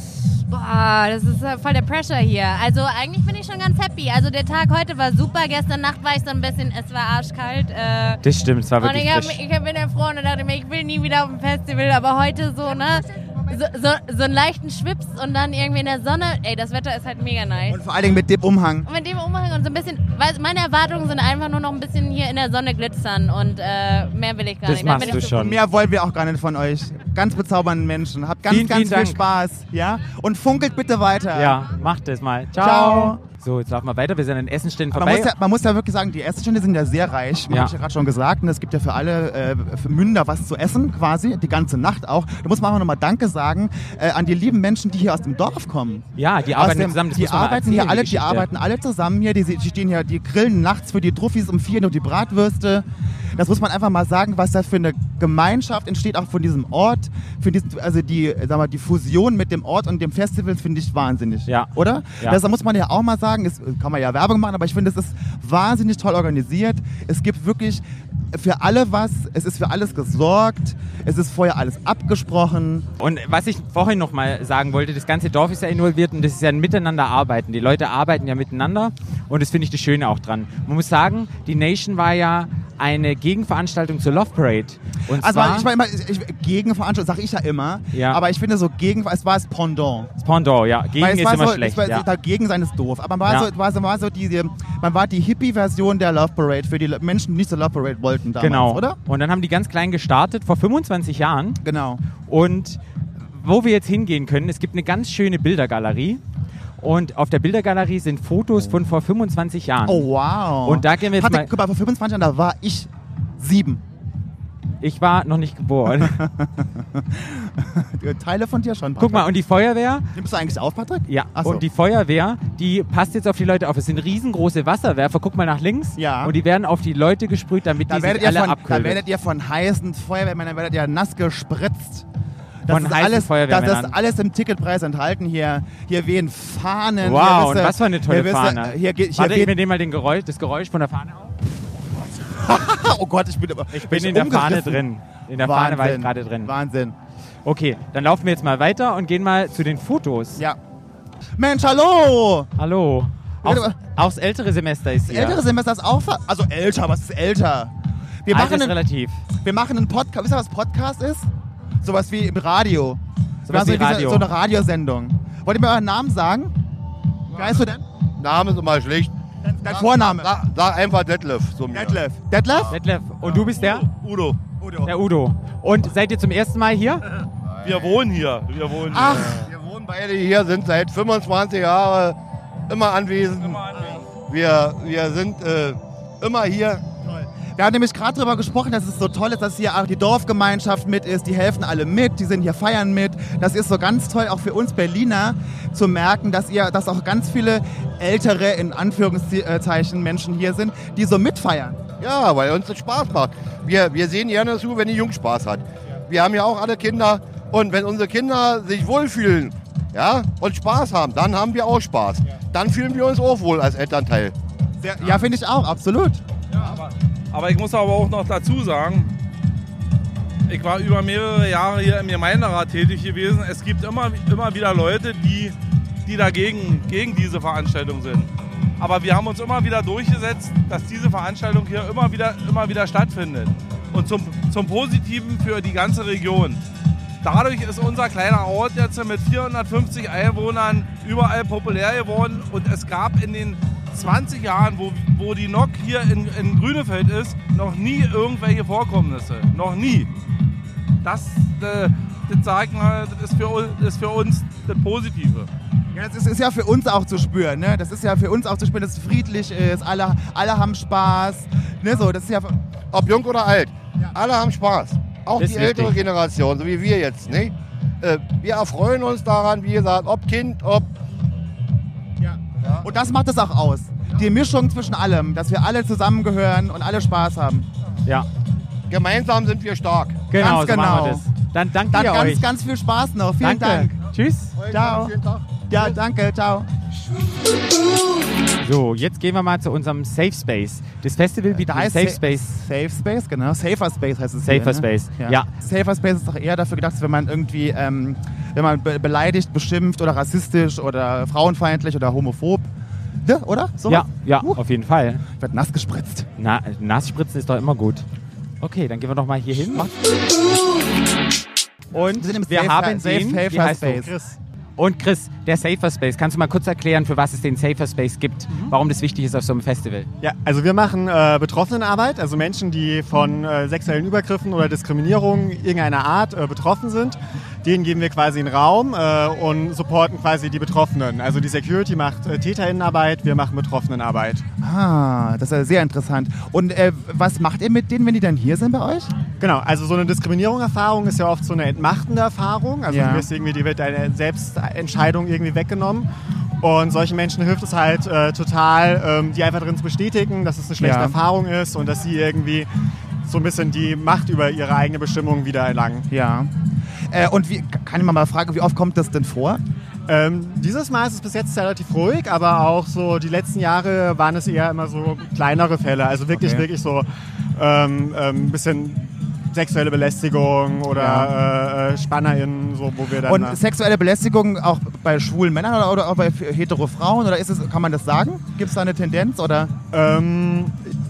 Boah, das ist äh, voll der Pressure hier. Also eigentlich bin ich schon ganz happy. Also der Tag heute war super. Gestern Nacht war ich so ein bisschen, es war arschkalt. Äh, Das stimmt, es war und wirklich ich, hab, frisch. ich hab bin erfroren und dachte mir, ich will nie wieder auf ein Festival. Aber heute so, ne? So, so, so einen leichten Schwips und dann irgendwie in der Sonne. Ey, das Wetter ist halt mega nice. Und vor allen Dingen mit dem Umhang. Und mit dem Umhang und so ein bisschen, weil meine Erwartungen sind einfach nur noch ein bisschen hier in der Sonne glitzern und äh, mehr will ich gar Das nicht. Dann machst bin du ich so- schon. Mehr wollen wir auch gar nicht von euch. Ganz bezaubernden Menschen. Habt ganz, Vielen, ganz vielen viel Dank. Spaß. Ja? Und funkelt bitte weiter. Ja, macht es mal. Ciao. Ciao. So, jetzt laufen wir weiter. Wir sind an den Essenständen Man vorbei. muss, ja, man muss ja wirklich sagen, die Essstände sind ja sehr reich. Man Ja. hat ja gerade schon gesagt. Und es gibt ja für alle äh, für Münder was zu essen, quasi. Die ganze Nacht auch. Da muss man auch nochmal Danke sagen äh, an die lieben Menschen, die hier aus dem Dorf kommen. Ja, die Aus arbeiten dem- zusammen. Das die muss man mal arbeiten hier erzählen, alle, die die Geschichte. arbeiten alle zusammen hier. Die, die stehen hier, die grillen nachts für die Truffis um vier noch die Bratwürste. Das muss man einfach mal sagen, was da für eine Gemeinschaft entsteht, auch von diesem Ort. Für diesen, also die, sag mal, die Fusion mit dem Ort und dem Festival finde ich wahnsinnig. Ja. Oder? Ja. Das muss man ja auch mal sagen. Es kann man ja Werbung machen, aber ich finde, es ist wahnsinnig toll organisiert. Es gibt wirklich für alle was. Es ist für alles gesorgt. Es ist vorher alles abgesprochen. Und was ich vorhin noch mal sagen wollte, das ganze Dorf ist ja involviert und das ist ja ein Miteinanderarbeiten. Die Leute arbeiten ja miteinander und das finde ich das Schöne auch dran. Man muss sagen, die Nation war ja eine Gegenveranstaltung zur Love Parade. Und Also zwar, ich meine immer, ich, Gegenveranstaltung sage ich ja immer, Ja. aber ich finde so gegen, es war das Pendant. das Pendant, ja. Gegen Weil es ist war immer so, schlecht. es war, Ja. Dagegen sein ist doof. Aber man war, Ja. so, war, so, war so diese, man war die Hippie-Version der Love Parade für die Menschen, die nicht zur Love Parade wollten damals, Genau. oder? Und dann haben die ganz klein gestartet, vor fünfundzwanzig Jahren. Genau. Und wo wir jetzt hingehen können, es gibt eine ganz schöne Bildergalerie. Und auf der Bildergalerie sind Fotos von vor fünfundzwanzig Jahren. Oh, wow. Und da gehen wir jetzt Hatte, mal... guck mal, vor fünfundzwanzig Jahren, da war ich sieben. Ich war noch nicht geboren. Teile von dir schon, Patrick. Guck mal, und die Feuerwehr... Nimmst du eigentlich auf, Patrick? Ja, Ach so. und die Feuerwehr, die passt jetzt auf die Leute auf. Es sind riesengroße Wasserwerfer. Guck mal nach links. Ja. Und die werden auf die Leute gesprüht, damit Da die werdet, sich ihr alle von, da abkühlen. werdet ihr von heißen Feuerwehrmännern werdet ihr nass gespritzt. Das Von ist heißen alles, das Feuerwehrmännern. ist alles im Ticketpreis enthalten hier. Hier wehen Fahnen. Wow, hier und wisst ihr- was für eine tolle hier wisst ihr- Fahne. Hier, geht- hier Warte, ich weht- nehme mal den Geräusch, das Geräusch von der Fahne auf. Oh Gott, ich bin, Ich bin in der Fahne umgerissen. drin. In der Fahne war ich Wahnsinn. gerade drin. Wahnsinn. Okay, dann laufen wir jetzt mal weiter und gehen mal zu den Fotos. Ja. Mensch, hallo! Hallo. Auch, Ja, auch das ältere Semester ist Das hier. ältere Semester ist auch... ver- Also älter, was ist älter? Wir Alt machen, ist einen, relativ. wir machen einen Podcast. Wisst ihr, was Podcast ist? Sowas wie im Radio. Sowas Also wie Radio. So eine Radiosendung. Wollt ihr mir euren Namen sagen? Wie heißt du denn? Name ist immer schlecht. Dein Vorname? Sag, sag einfach Detlef zu mir. Detlef. Detlef? Detlef. Und du bist der? Udo. Der Udo. Und seid ihr zum ersten Mal hier? Wir wohnen hier. Wir wohnen Ach. hier. Wir wohnen beide hier, sind seit fünfundzwanzig Jahren immer anwesend. Wir, wir sind äh, immer hier. Wir haben nämlich gerade darüber gesprochen, dass es so toll ist, dass hier auch die Dorfgemeinschaft mit ist. Die helfen alle mit, die sind hier feiern mit. Das ist so ganz toll, auch für uns Berliner zu merken, dass ihr, dass auch ganz viele ältere, in Anführungszeichen, Menschen hier sind, die so mitfeiern. Ja, weil uns das Spaß macht. Wir, wir sehen gerne zu, wenn die Jugend Spaß hat. Wir haben ja auch alle Kinder. Und wenn unsere Kinder sich wohlfühlen, ja, und Spaß haben, dann haben wir auch Spaß. Dann fühlen wir uns auch wohl als Elternteil. Sehr, ja, finde ich auch, absolut. Aber ich muss aber auch noch dazu sagen, ich war über mehrere Jahre hier im Gemeinderat tätig gewesen. Es gibt immer, immer wieder Leute, die, die dagegen gegen diese Veranstaltung sind. Aber wir haben uns immer wieder durchgesetzt, dass diese Veranstaltung hier immer wieder, immer wieder stattfindet. Und zum, zum Positiven für die ganze Region. Dadurch ist unser kleiner Ort jetzt mit vierhundertfünfzig Einwohnern überall populär geworden. Und es gab in den zwanzig Jahren, wo, wo die N O K hier in, in Grünefeld ist, noch nie irgendwelche Vorkommnisse. Noch nie. Das, äh, das sag ich mal, das ist für, uns- das ist für uns das Positive. Ja, das ist, ist ja für uns auch zu spüren, ne? Das ist ja für uns auch zu spüren, dass es friedlich ist, alle, alle haben Spaß, ne? So, das ist ja... Ob jung oder alt, alle haben Spaß. Auch Das die ist ältere wichtig. Generation, so wie wir jetzt. Ne? Äh, wir erfreuen uns daran, wie gesagt, ob Kind, ob... Und das macht es auch aus. Die Mischung zwischen allem, dass wir alle zusammengehören und alle Spaß haben. Ja. Gemeinsam sind wir stark. Genau, Ganz so machen wir genau. das. Dann danke Dann ihr ganz, euch. ganz viel Spaß noch. Vielen Danke. Dank. Tschüss. Ciao. Schönen Tag. Ja, danke. Ciao. So, jetzt gehen wir mal zu unserem Safe Space. Das Festival bietet einen Safe Sa- Space. Safe Space, genau. Safer Space heißt es. Safer hier, Space, ne? ja. Safer Space ist doch eher dafür gedacht, wenn man irgendwie, ähm, wenn man be beleidigt, beschimpft oder rassistisch oder frauenfeindlich oder homophob. Ne, oder? So Ja, was? ja, Uh, auf jeden Fall. wird nass gespritzt. Na, Nassspritzen ist doch immer gut. Okay, dann gehen wir doch mal hier hin. Und sind im wir Safe- haben Safe den, Safer wie heißt Space. du? Chris. Und Chris, der Safer Space. Kannst du mal kurz erklären, für was es den Safer Space gibt? Warum das wichtig ist auf so einem Festival? Ja, also wir machen äh, Betroffenenarbeit, also Menschen, die von äh, sexuellen Übergriffen oder Diskriminierung irgendeiner Art äh, betroffen sind. Denen geben wir quasi einen Raum äh, und supporten quasi die Betroffenen. Also die Security macht äh, TäterInnenarbeit, wir machen Betroffenenarbeit. Ah, das ist ja sehr interessant. Und äh, was macht ihr mit denen, wenn die dann hier sind bei euch? Genau, also so eine Diskriminierung-Erfahrung ist ja oft so eine entmachtende Erfahrung. Also Ja. du wirst irgendwie, dir wird deine Selbstentscheidung irgendwie weggenommen. Und solchen Menschen hilft es halt äh, total, ähm, die einfach drin zu bestätigen, dass es eine schlechte Ja. Erfahrung ist und dass sie irgendwie so ein bisschen die Macht über ihre eigene Bestimmung wieder erlangen. Ja. Äh, und wie, kann ich mal fragen, wie oft kommt das denn vor? Ähm, dieses Mal ist es bis jetzt relativ ruhig, aber auch so die letzten Jahre waren es eher immer so kleinere Fälle. Also wirklich, Okay. wirklich so ähm, ähm, ein bisschen sexuelle Belästigung oder Ja. äh, äh, SpannerInnen, so, wo wir dann... Und sexuelle Belästigung auch bei schwulen Männern oder, oder auch bei hetero Frauen? Oder ist es, kann man das sagen? Gibt es da eine Tendenz? Oder? Ähm,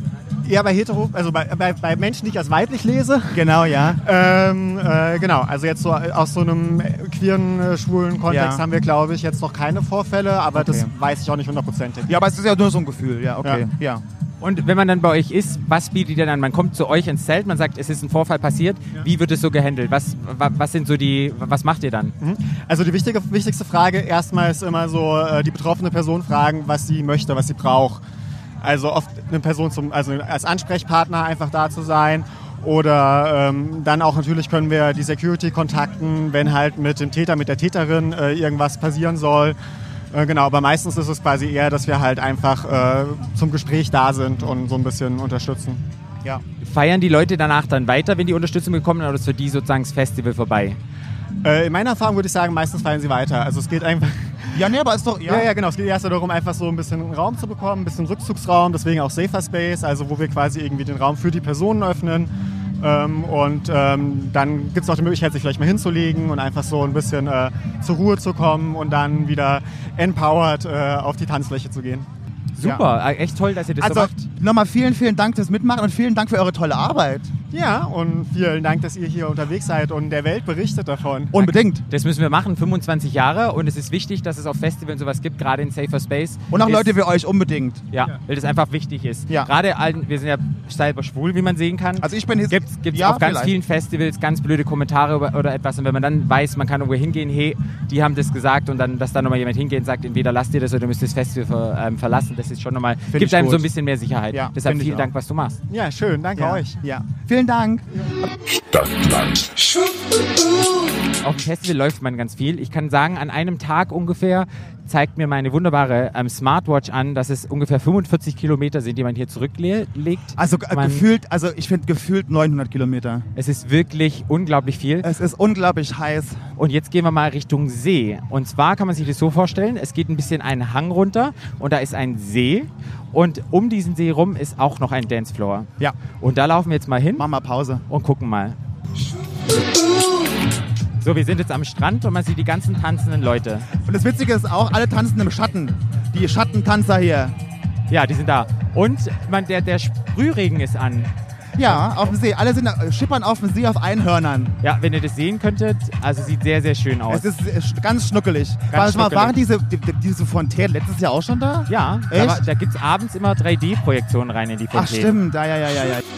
Eher bei hetero, also bei, bei, bei Menschen, die ich als weiblich lese. Genau, ja. Ähm, äh, genau, also jetzt so aus so einem queeren, äh, schwulen Kontext Ja. haben wir, glaube ich, jetzt noch keine Vorfälle, aber Okay. das weiß ich auch nicht hundertprozentig. Ja, aber es ist ja nur so ein Gefühl, ja, okay. Ja. ja. Und wenn man dann bei euch ist, was bietet ihr dann an? Man kommt zu euch ins Zelt, man sagt, es ist ein Vorfall passiert. Wie wird es so gehandelt? Was, wa, was sind so die, was macht ihr dann? Also die wichtige, wichtigste Frage erstmal ist immer so, äh, die betroffene Person fragen, was sie möchte, was sie braucht. Also oft eine Person zum, also als Ansprechpartner einfach da zu sein. Oder ähm, dann auch natürlich können wir die Security kontakten, wenn halt mit dem Täter, mit der Täterin äh, irgendwas passieren soll. Äh, genau, aber meistens ist es quasi eher, dass wir halt einfach äh, zum Gespräch da sind und so ein bisschen unterstützen. Ja. Feiern die Leute danach dann weiter, wenn die Unterstützung bekommen, oder ist für die sozusagen das Festival vorbei? Äh, in meiner Erfahrung würde ich sagen, meistens feiern sie weiter. Also es geht einfach... Ja, nee, aber ist doch... Ja, ja, ja genau. Es geht erst darum, einfach so ein bisschen Raum zu bekommen, ein bisschen Rückzugsraum, deswegen auch Safer Space, also wo wir quasi irgendwie den Raum für die Personen öffnen. Ähm, und ähm, dann gibt es auch die Möglichkeit, sich vielleicht mal hinzulegen und einfach so ein bisschen äh, zur Ruhe zu kommen und dann wieder empowered äh, auf die Tanzfläche zu gehen. Super, ja. Echt toll, dass ihr das also, so macht. Nochmal vielen, vielen Dank fürs Mitmachen und vielen Dank für eure tolle Arbeit. Ja, und vielen Dank, dass ihr hier unterwegs seid und der Welt berichtet davon. Unbedingt. Das müssen wir machen, fünfundzwanzig Jahre, und es ist wichtig, dass es auf Festivals sowas gibt, gerade in Safer Space. Und auch ist, Leute wie euch unbedingt. Ja, weil das einfach wichtig ist. Ja. Gerade, allen, wir sind ja selber schwul, wie man sehen kann. Also ich bin jetzt... Gibt es ja, auf ganz vielleicht. vielen Festivals ganz blöde Kommentare oder, oder etwas, und wenn man dann weiß, man kann irgendwo hingehen, hey, die haben das gesagt, und dann, dass da nochmal jemand hingeht und sagt, entweder lasst ihr das oder müsst das Festival ver, ähm, verlassen, das ist schon nochmal, Find gibt einem gut. so ein bisschen mehr Sicherheit. Ja, Deshalb find ich vielen Dank, auch. was du machst. Ja, schön, danke Ja. euch. Ja. Vielen Dank. Stadtland. Auf dem Festival läuft man ganz viel. Ich kann sagen, an einem Tag ungefähr zeigt mir meine wunderbare ähm, Smartwatch an, dass es ungefähr fünfundvierzig Kilometer sind, die man hier zurücklegt. Also äh, man, gefühlt, also ich finde gefühlt neunhundert Kilometer. Es ist wirklich unglaublich viel. Es ist unglaublich heiß. Und jetzt gehen wir mal Richtung See. Und zwar kann man sich das so vorstellen, es geht ein bisschen einen Hang runter und da ist ein See. Und um diesen See rum ist auch noch ein Dancefloor. Ja. Und da laufen wir jetzt mal hin. Machen wir Pause. Und gucken mal. So, wir sind jetzt am Strand und man sieht die ganzen tanzenden Leute. Und das Witzige ist auch, alle tanzen im Schatten. Die Schattentanzer hier. Ja, die sind da. Und man, der, der Sprühregen ist an. Ja, auf dem See. Alle sind, äh, schippern auf dem See auf Einhörnern. Ja, wenn ihr das sehen könntet, also sieht sehr, sehr schön aus. Es ist äh, sch- ganz schnuckelig. Ganz War, schnuckelig. Waren diese, die, die- diese Fontänen letztes Jahr auch schon da? Ja, Echt? da, da gibt es abends immer drei D-Projektionen rein in die Fontäne. Ach stimmt, ja, ja, ja, ja. ja.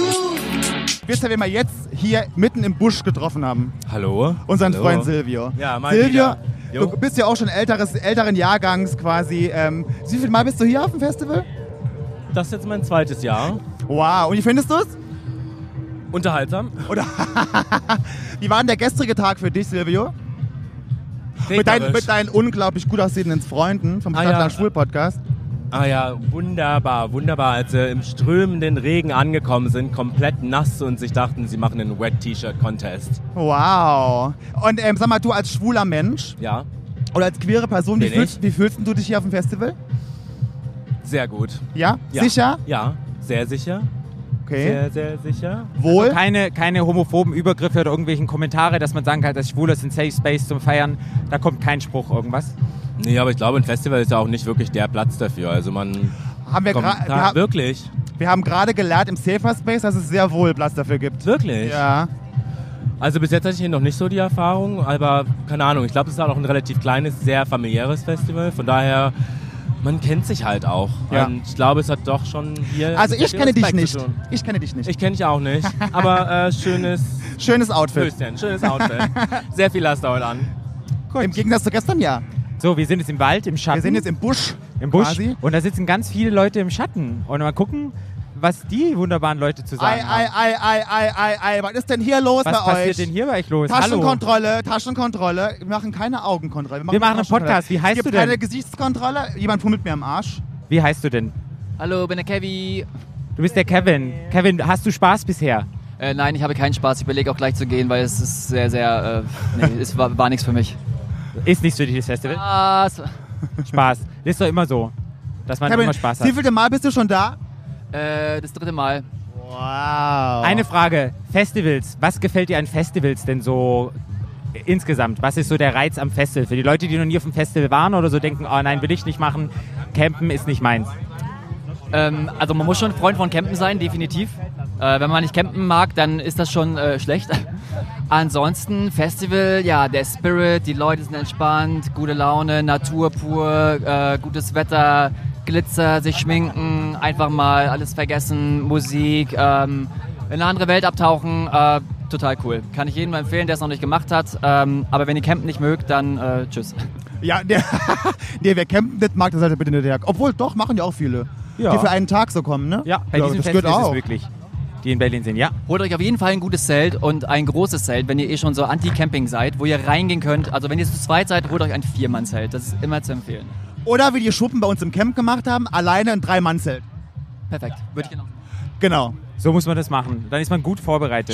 Wisst ihr, wen wir jetzt hier mitten im Busch getroffen haben? Hallo. Unseren Hallo. Freund Silvio. Ja, mal Silvio, wieder. Jo. du bist ja auch schon älteres, älteren Jahrgangs quasi. Ähm, wie viel Mal bist du hier auf dem Festival? Das ist jetzt mein zweites Jahr. Wow, und wie findest du es? Unterhaltsam. Oder wie war denn der gestrige Tag für dich, Silvio? Mit, dein, mit deinen unglaublich gut aussehenden Freunden vom Ah, Stadtland ja. Schwul Podcast. Ah ja, wunderbar, wunderbar. Als sie im strömenden Regen angekommen sind, komplett nass und sich dachten, sie machen einen Wet-T-Shirt-Contest. Wow. Und ähm, sag mal, du als schwuler Mensch Ja, oder als queere Person, wie Bin fühlst, wie fühlst du dich hier auf dem Festival? sehr gut. Ja? Ja. Sicher? Ja, sehr sicher. Okay. Sehr, sehr sicher. Wohl? Also keine, keine homophoben Übergriffe oder irgendwelchen Kommentare, dass man sagen kann, dass Schwule ist ein Safe Space zum Feiern. Da kommt kein Spruch, irgendwas. Nee, aber ich glaube, ein Festival ist ja auch nicht wirklich der Platz dafür. Also man Haben wir kommt gra- da wir ha- wirklich. Wir haben gerade gelernt im Safer Space, dass es sehr wohl Platz dafür gibt. Wirklich? Ja. Also bis jetzt hatte ich hier noch nicht so die Erfahrung, aber keine Ahnung. Ich glaube, es ist auch ein relativ kleines, sehr familiäres Festival. Von daher, man kennt sich halt auch. Ja. Und ich glaube, es hat doch schon hier... Also sehr ich viel kenne dich Respekt nicht. zu tun. Ich kenne dich nicht. Ich kenne dich auch nicht, aber äh, schönes... Schönes Outfit. Höschen, schönes Outfit. Sehr viel hast du heute an. Im Gegensatz zu gestern, ja. So, wir sind jetzt im Wald, im Schatten. Wir sind jetzt im Busch. Im Busch. quasi. Und da sitzen ganz viele Leute im Schatten. Und mal gucken, was die wunderbaren Leute zu sagen Ei, ei, haben. ei, ei, ei, ei, ei. Was ist denn hier los Was bei passiert euch? denn hier bei euch los? Hallo. Taschenkontrolle, Taschenkontrolle. Wir machen keine Augenkontrolle. Wir machen einen Taschenkontrolle. Podcast. Wie heißt es du gibt denn? keine Gesichtskontrolle. Jemand fummelt mir am Arsch. Wie heißt du denn? Hallo, bin der Kevin. Du bist der Kevin. Kevin, hast du Spaß bisher? Äh, nein, ich habe keinen Spaß. Ich überlege auch gleich zu gehen, weil es ist sehr, sehr... Äh, nee, es war, war nichts für mich. Ist nichts für dich, das Festival? Spaß. Spaß. Das ist doch immer so, dass man Kevin, immer Spaß hat. wie vielte Mal bist du schon da? Äh, das dritte Mal. Wow. Eine Frage. Festivals. Was gefällt dir an Festivals denn so insgesamt? Was ist so der Reiz am Festival? Für die Leute, die noch nie auf dem Festival waren oder so denken, oh nein, will ich nicht machen, campen ist nicht meins. Ähm, also man muss schon Freund von Campen sein, definitiv. Äh, wenn man nicht campen mag, dann ist das schon äh, schlecht. Ansonsten Festival, ja, der Spirit, die Leute sind entspannt, gute Laune, Natur pur, äh, gutes Wetter, Glitzer, sich schminken, einfach mal alles vergessen, Musik, ähm, in eine andere Welt abtauchen, äh, total cool. Kann ich jedem empfehlen, der es noch nicht gemacht hat. Ähm, aber wenn ihr Campen nicht mögt, dann äh, tschüss. Ja, der, der, wer campen nicht mag, das sollte bitte nicht der. Obwohl, doch, machen ja auch viele. Ja. Die für einen Tag so kommen, ne? Ja, bei diesem das Festival geht ist es auch. wirklich. Die in Berlin sind, ja. Holt euch auf jeden Fall ein gutes Zelt und ein großes Zelt, wenn ihr eh schon so Anti-Camping seid, wo ihr reingehen könnt. Also wenn ihr zu zweit seid, holt euch ein Vier-Mann-Zelt. Das ist immer zu empfehlen. Oder wie die Schuppen bei uns im Camp gemacht haben, alleine ein Drei-Mann-Zelt. Perfekt, würde ich genau. Genau. So muss man das machen. Dann ist man gut vorbereitet.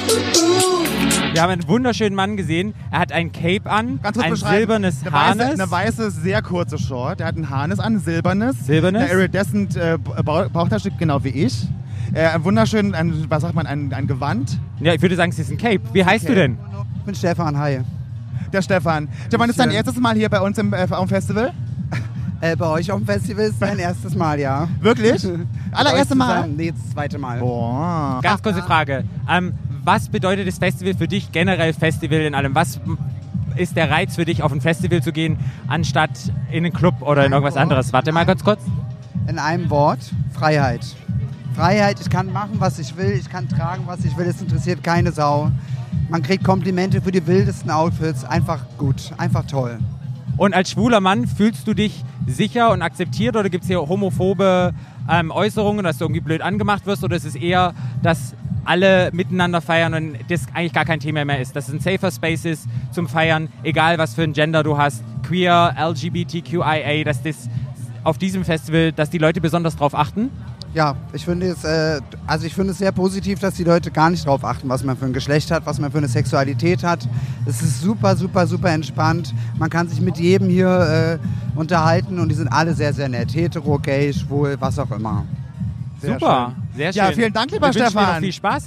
Wir haben einen wunderschönen Mann gesehen. Er hat ein Cape an, Ganz kurz ein beschreiben. silbernes eine Harness. Weiße, eine weiße, sehr kurze Short. Er hat ein Harness an, silbernes. Silbernes? Eine iridescent äh, Bauch- Bauchtasche, genau wie ich. Äh, ein wunderschön, ein, was sagt man, ein, ein Gewand. Ja, ich würde sagen, es ist ein Cape. Wie heißt Okay. du denn? Ich bin Stefan, hi. Der Stefan. Stefan, ist dein erstes Mal hier bei uns im äh, am Festival? Äh, bei euch auf dem Festival ist dein erstes Mal, ja. Wirklich? Allererste Mal? Zusammen. Nee, das zweite Mal. Boah. Ganz kurze Frage. Ähm, was bedeutet das Festival für dich, generell Festival in allem? Was ist der Reiz für dich, auf ein Festival zu gehen, anstatt in einen Club oder in irgendwas anderes? Warte mal ganz kurz. In einem Wort, Freiheit. Freiheit, ich kann machen, was ich will, ich kann tragen, was ich will, es interessiert keine Sau. Man kriegt Komplimente für die wildesten Outfits, einfach gut, einfach toll. Und als schwuler Mann fühlst du dich sicher und akzeptiert oder gibt es hier homophobe ähm, Äußerungen, dass du irgendwie blöd angemacht wirst oder ist es eher, dass alle miteinander feiern und das eigentlich gar kein Thema mehr ist, dass es ein safer Space ist zum Feiern, egal was für ein Gender du hast, queer, L G B T Q I A, dass das auf diesem Festival, dass die Leute besonders drauf achten? Ja, ich finde es, äh, also ich finde es sehr positiv, dass die Leute gar nicht drauf achten, was man für ein Geschlecht hat, was man für eine Sexualität hat. Es ist super, super, super entspannt. Man kann sich mit jedem hier äh, unterhalten und die sind alle sehr, sehr nett. Hetero, gay, schwul, was auch immer. Sehr Super, schön. sehr schön. Ja, vielen Dank, lieber Wir wünschen dir Stefan. noch viel Spaß.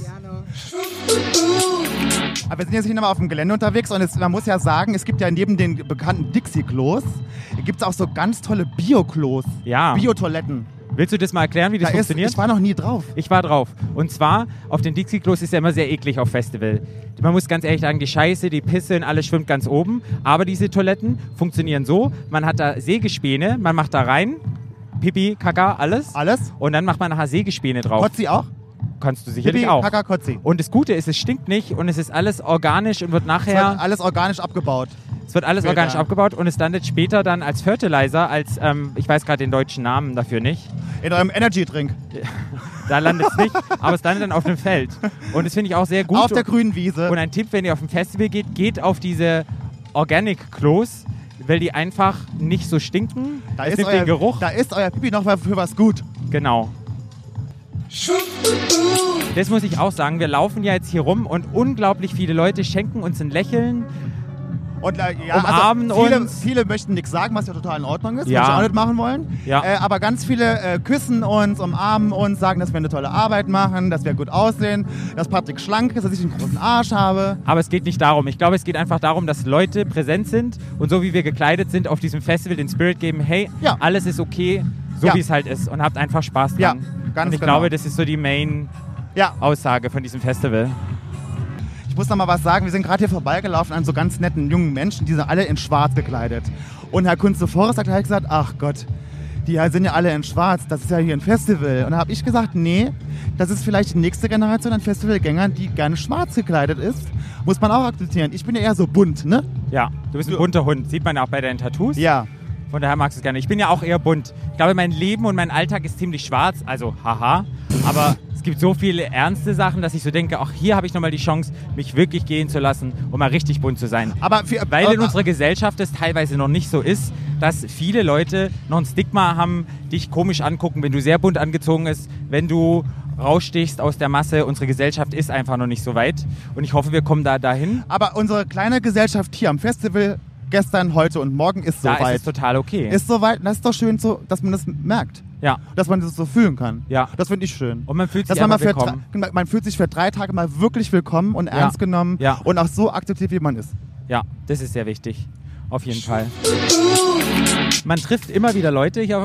Aber wir sind jetzt hier nochmal auf dem Gelände unterwegs und es, man muss ja sagen, es gibt ja neben den bekannten Dixie-Klos, gibt es auch so ganz tolle Bio-Klos, Ja. Bio-Toiletten. Willst du das mal erklären, wie das Da ist, funktioniert? ich war noch nie drauf. Ich war drauf. Und zwar, auf den Dixie-Klos ist ja immer sehr eklig auf Festival. Man muss ganz ehrlich sagen, die Scheiße, die Pisse und alles schwimmt ganz oben. Aber diese Toiletten funktionieren so, man hat da Sägespäne, man macht da rein, Pipi, Kaka, alles. Alles. Und dann macht man nachher Sägespäne drauf. Kotzi auch? Kannst du sicherlich Pipi, auch. Kaka, Kotzi. Und das Gute ist, es stinkt nicht und es ist alles organisch und wird Es nachher... wird alles organisch abgebaut. Es wird alles Später. organisch abgebaut und es landet später dann als Fertilizer, als, ähm, ich weiß gerade den deutschen Namen dafür nicht. In eurem Energy-Drink. Da landet es nicht, aber es landet dann auf dem Feld. Und das finde ich auch sehr gut. Auf der grünen Wiese. Und ein Tipp, wenn ihr auf ein Festival geht, geht auf diese Organic-Klos, weil die einfach nicht so stinken. Da es ist, nimmt euer, den Geruch. da ist euer Pipi noch für was gut. Genau. Das muss ich auch sagen. Wir laufen ja jetzt hier rum und unglaublich viele Leute schenken uns ein Lächeln. Und, äh, ja, Umarmen also viele, uns. viele möchten nichts sagen, was ja total in Ordnung ist, Ja. was wir auch nicht machen wollen. Ja. Äh, aber ganz viele äh, küssen uns, umarmen uns, sagen, dass wir eine tolle Arbeit machen, dass wir gut aussehen, dass Patrick schlank ist, dass ich einen großen Arsch habe. Aber es geht nicht darum. Ich glaube, es geht einfach darum, dass Leute präsent sind und so wie wir gekleidet sind, auf diesem Festival den Spirit geben, hey, Ja. alles ist okay, so Ja. wie es halt ist und habt einfach Spaß dran. Ja, ganz und ich genau. glaube, das ist so die Ja. Main-Aussage von diesem Festival. Ich muss noch mal was sagen, wir sind gerade hier vorbeigelaufen an so ganz netten jungen Menschen, die sind alle in schwarz gekleidet. Und Herr Kunze Forrest hat halt gesagt, ach Gott, die sind ja alle in schwarz, das ist ja hier ein Festival. Und da habe ich gesagt, nee, das ist vielleicht die nächste Generation an Festivalgängern, die gerne schwarz gekleidet ist. Muss man auch akzeptieren. Ich bin ja eher so bunt, ne? Ja, du bist ein bunter Hund. Sieht man ja auch bei deinen Tattoos. Ja. Von daher magst du es gerne. Ich bin ja auch eher bunt. Ich glaube, mein Leben und mein Alltag ist ziemlich schwarz. Also, haha. Aber es gibt so viele ernste Sachen, dass ich so denke, ach, hier habe ich nochmal die Chance, mich wirklich gehen zu lassen, um mal richtig bunt zu sein. Aber für, Weil in aber- unserer Gesellschaft es teilweise noch nicht so ist, dass viele Leute noch ein Stigma haben, dich komisch angucken, wenn du sehr bunt angezogen bist, wenn du rausstichst aus der Masse. Unsere Gesellschaft ist einfach noch nicht so weit. Und ich hoffe, wir kommen da dahin. Aber unsere kleine Gesellschaft hier am Festival, gestern, heute und morgen ist Da soweit. ist es total okay. Ist soweit, das ist doch schön, so, dass man das merkt. Ja. Dass man das so fühlen kann. Ja. Das finde ich schön. Und man fühlt sich Dass man, mal einfach für willkommen. drei, man fühlt sich für drei Tage mal wirklich willkommen und Ja. ernst genommen Ja. und auch so akzeptiert, wie man ist. Ja, das ist sehr wichtig. Auf jeden Fall. Man trifft immer wieder Leute hier.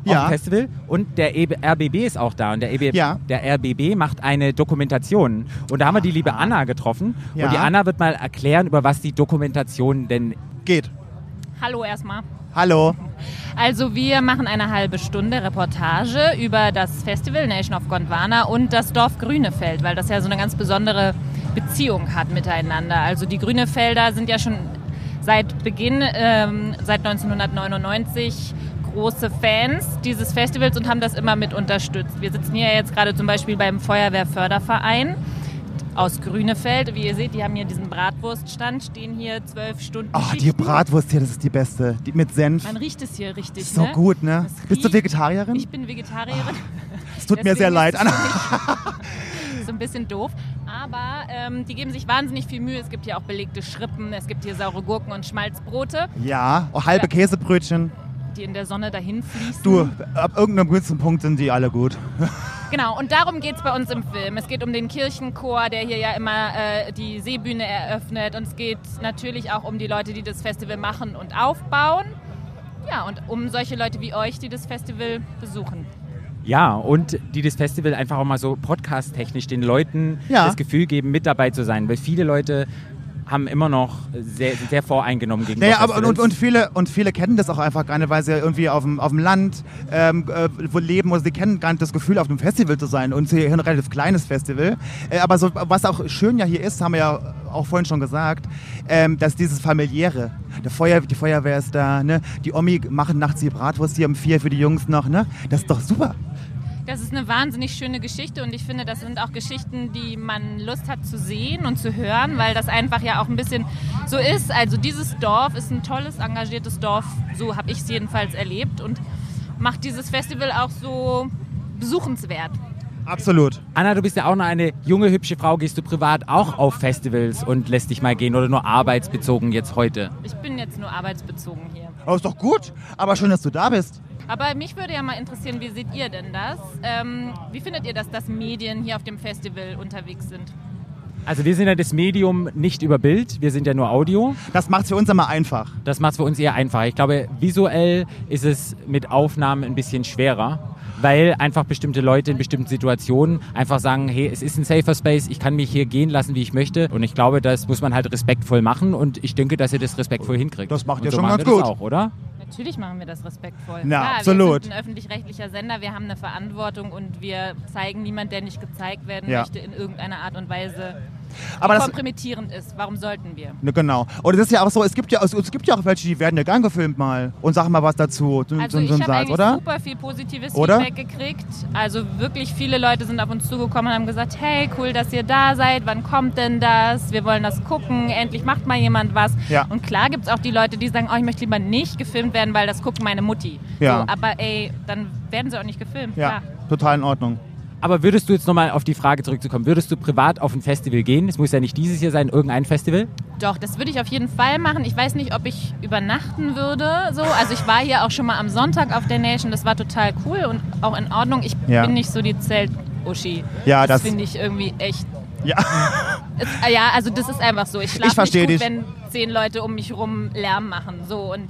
Ja. auf dem Festival und der E B R B B ist auch da und der, E B, Ja. der R B B macht eine Dokumentation und da haben wir die liebe Anna getroffen Ja. und die Anna wird mal erklären, über was die Dokumentation denn geht. Hallo erstmal. Hallo. Also wir machen eine halbe Stunde Reportage über das Festival Nation of Gondwana und das Dorf Grünefeld, weil das ja so eine ganz besondere Beziehung hat miteinander. Also die Grünefelder sind ja schon seit Beginn, ähm, seit neunzehnhundertneunundneunzig große Fans dieses Festivals und haben das immer mit unterstützt. Wir sitzen hier jetzt gerade zum Beispiel beim Feuerwehrförderverein aus Grünefeld. Wie ihr seht, die haben hier diesen Bratwurststand, stehen hier zwölf Stunden Oh, die Schichten. Bratwurst hier, das ist die beste. Die mit Senf. Man riecht es hier richtig, So ne? gut, ne? Es Bist du riecht- Vegetarierin? Ich bin Vegetarierin. Es tut mir sehr Deswegen leid, ist es Anna. für mich so ein bisschen doof. Aber ähm, die geben sich wahnsinnig viel Mühe. Es gibt hier auch belegte Schrippen, es gibt hier saure Gurken und Schmalzbrote, Ja, oh, halbe Käsebrötchen. die in der Sonne dahin fließen. Du, ab irgendeinem gewissen Punkt sind die alle gut. Genau, und darum geht es bei uns im Film. Es geht um den Kirchenchor, der hier ja immer äh, die Seebühne eröffnet. Und es geht natürlich auch um die Leute, die das Festival machen und aufbauen. Ja, und um solche Leute wie euch, die das Festival besuchen. Ja, und die das Festival einfach auch mal so podcast-technisch den Leuten Ja. das Gefühl geben, mit dabei zu sein. Weil viele Leute haben immer noch sehr, sehr voreingenommen gegenüber Naja, aber und, Festivals. und, viele, und viele kennen das auch einfach gar nicht, weil sie irgendwie auf dem, auf dem Land ähm, äh, wo leben oder sie kennen gar nicht das Gefühl, auf einem Festival zu sein. Und sie hier ein relativ kleines Festival. Äh, aber so, was auch schön ja hier ist, haben wir ja auch vorhin schon gesagt, ähm, dass dieses familiäre, der Feuer, die Feuerwehr ist da, ne? Die Omi machen nachts die Bratwurst hier um vier für die Jungs noch, ne? Das ist doch super. Das ist eine wahnsinnig schöne Geschichte und ich finde, das sind auch Geschichten, die man Lust hat zu sehen und zu hören, weil das einfach ja auch ein bisschen so ist. Also dieses Dorf ist ein tolles, engagiertes Dorf, so habe ich es jedenfalls erlebt und macht dieses Festival auch so besuchenswert. Absolut. Anna, du bist ja auch noch eine junge, hübsche Frau. Gehst du privat auch auf Festivals und lässt dich mal gehen oder nur arbeitsbezogen jetzt heute? Ich bin jetzt nur arbeitsbezogen hier. Aber ist doch gut. Aber schön, dass du da bist. Aber mich würde ja mal interessieren, wie seht ihr denn das? Ähm, wie findet ihr das, dass Medien hier auf dem Festival unterwegs sind? Also wir sind ja das Medium nicht über Bild, wir sind ja nur Audio. Das macht es für uns immer einfach. Das macht es für uns eher einfach. Ich glaube, visuell ist es mit Aufnahmen ein bisschen schwerer, weil einfach bestimmte Leute in bestimmten Situationen einfach sagen, hey, es ist ein safer Space, ich kann mich hier gehen lassen, wie ich möchte. Und ich glaube, das muss man halt respektvoll machen und ich denke, dass ihr das respektvoll hinkriegt. Das macht und ihr so schon machen ganz wir gut. Das auch, oder? Natürlich machen wir das respektvoll. Na, Klar, absolut. Wir sind ein öffentlich-rechtlicher Sender, wir haben eine Verantwortung und wir zeigen niemand, der nicht gezeigt werden Ja. möchte, in irgendeiner Art und Weise, die Aber das- kompromittierend ist. Warum sollten wir? Ne, genau. Und es ist ja auch so, es gibt ja, es gibt ja auch welche, die werden ja gern gefilmt mal und sagen mal was dazu. So, Also so, ich so ein habe Satz, eigentlich oder? super viel positives Oder? Feedback gekriegt. Also wirklich viele Leute sind auf uns zugekommen und haben gesagt, hey, cool, dass ihr da seid, wann kommt denn das? Wir wollen das gucken, endlich macht mal jemand was. Ja. Und klar gibt es auch die Leute, die sagen, oh, ich möchte lieber nicht gefilmt werden, weil das guckt meine Mutti. Ja. So, aber ey, dann werden sie auch nicht gefilmt, Ja, klar. total in Ordnung. Aber würdest du jetzt nochmal auf die Frage zurückzukommen, würdest du privat auf ein Festival gehen? Es muss ja nicht dieses hier sein, irgendein Festival. Doch, das würde ich auf jeden Fall machen. Ich weiß nicht, ob ich übernachten würde. So. Also ich war hier auch schon mal am Sonntag auf der Nation. Das war total cool und auch in Ordnung. Ich Ja. bin nicht so die Zelt-Uschi. Ja, das das- finde ich irgendwie echt... Ja. Es, äh, ja, also das ist einfach so. Ich Ich schlafe versteh nicht gut, dich. wenn zehn Leute um mich rum Lärm machen. So und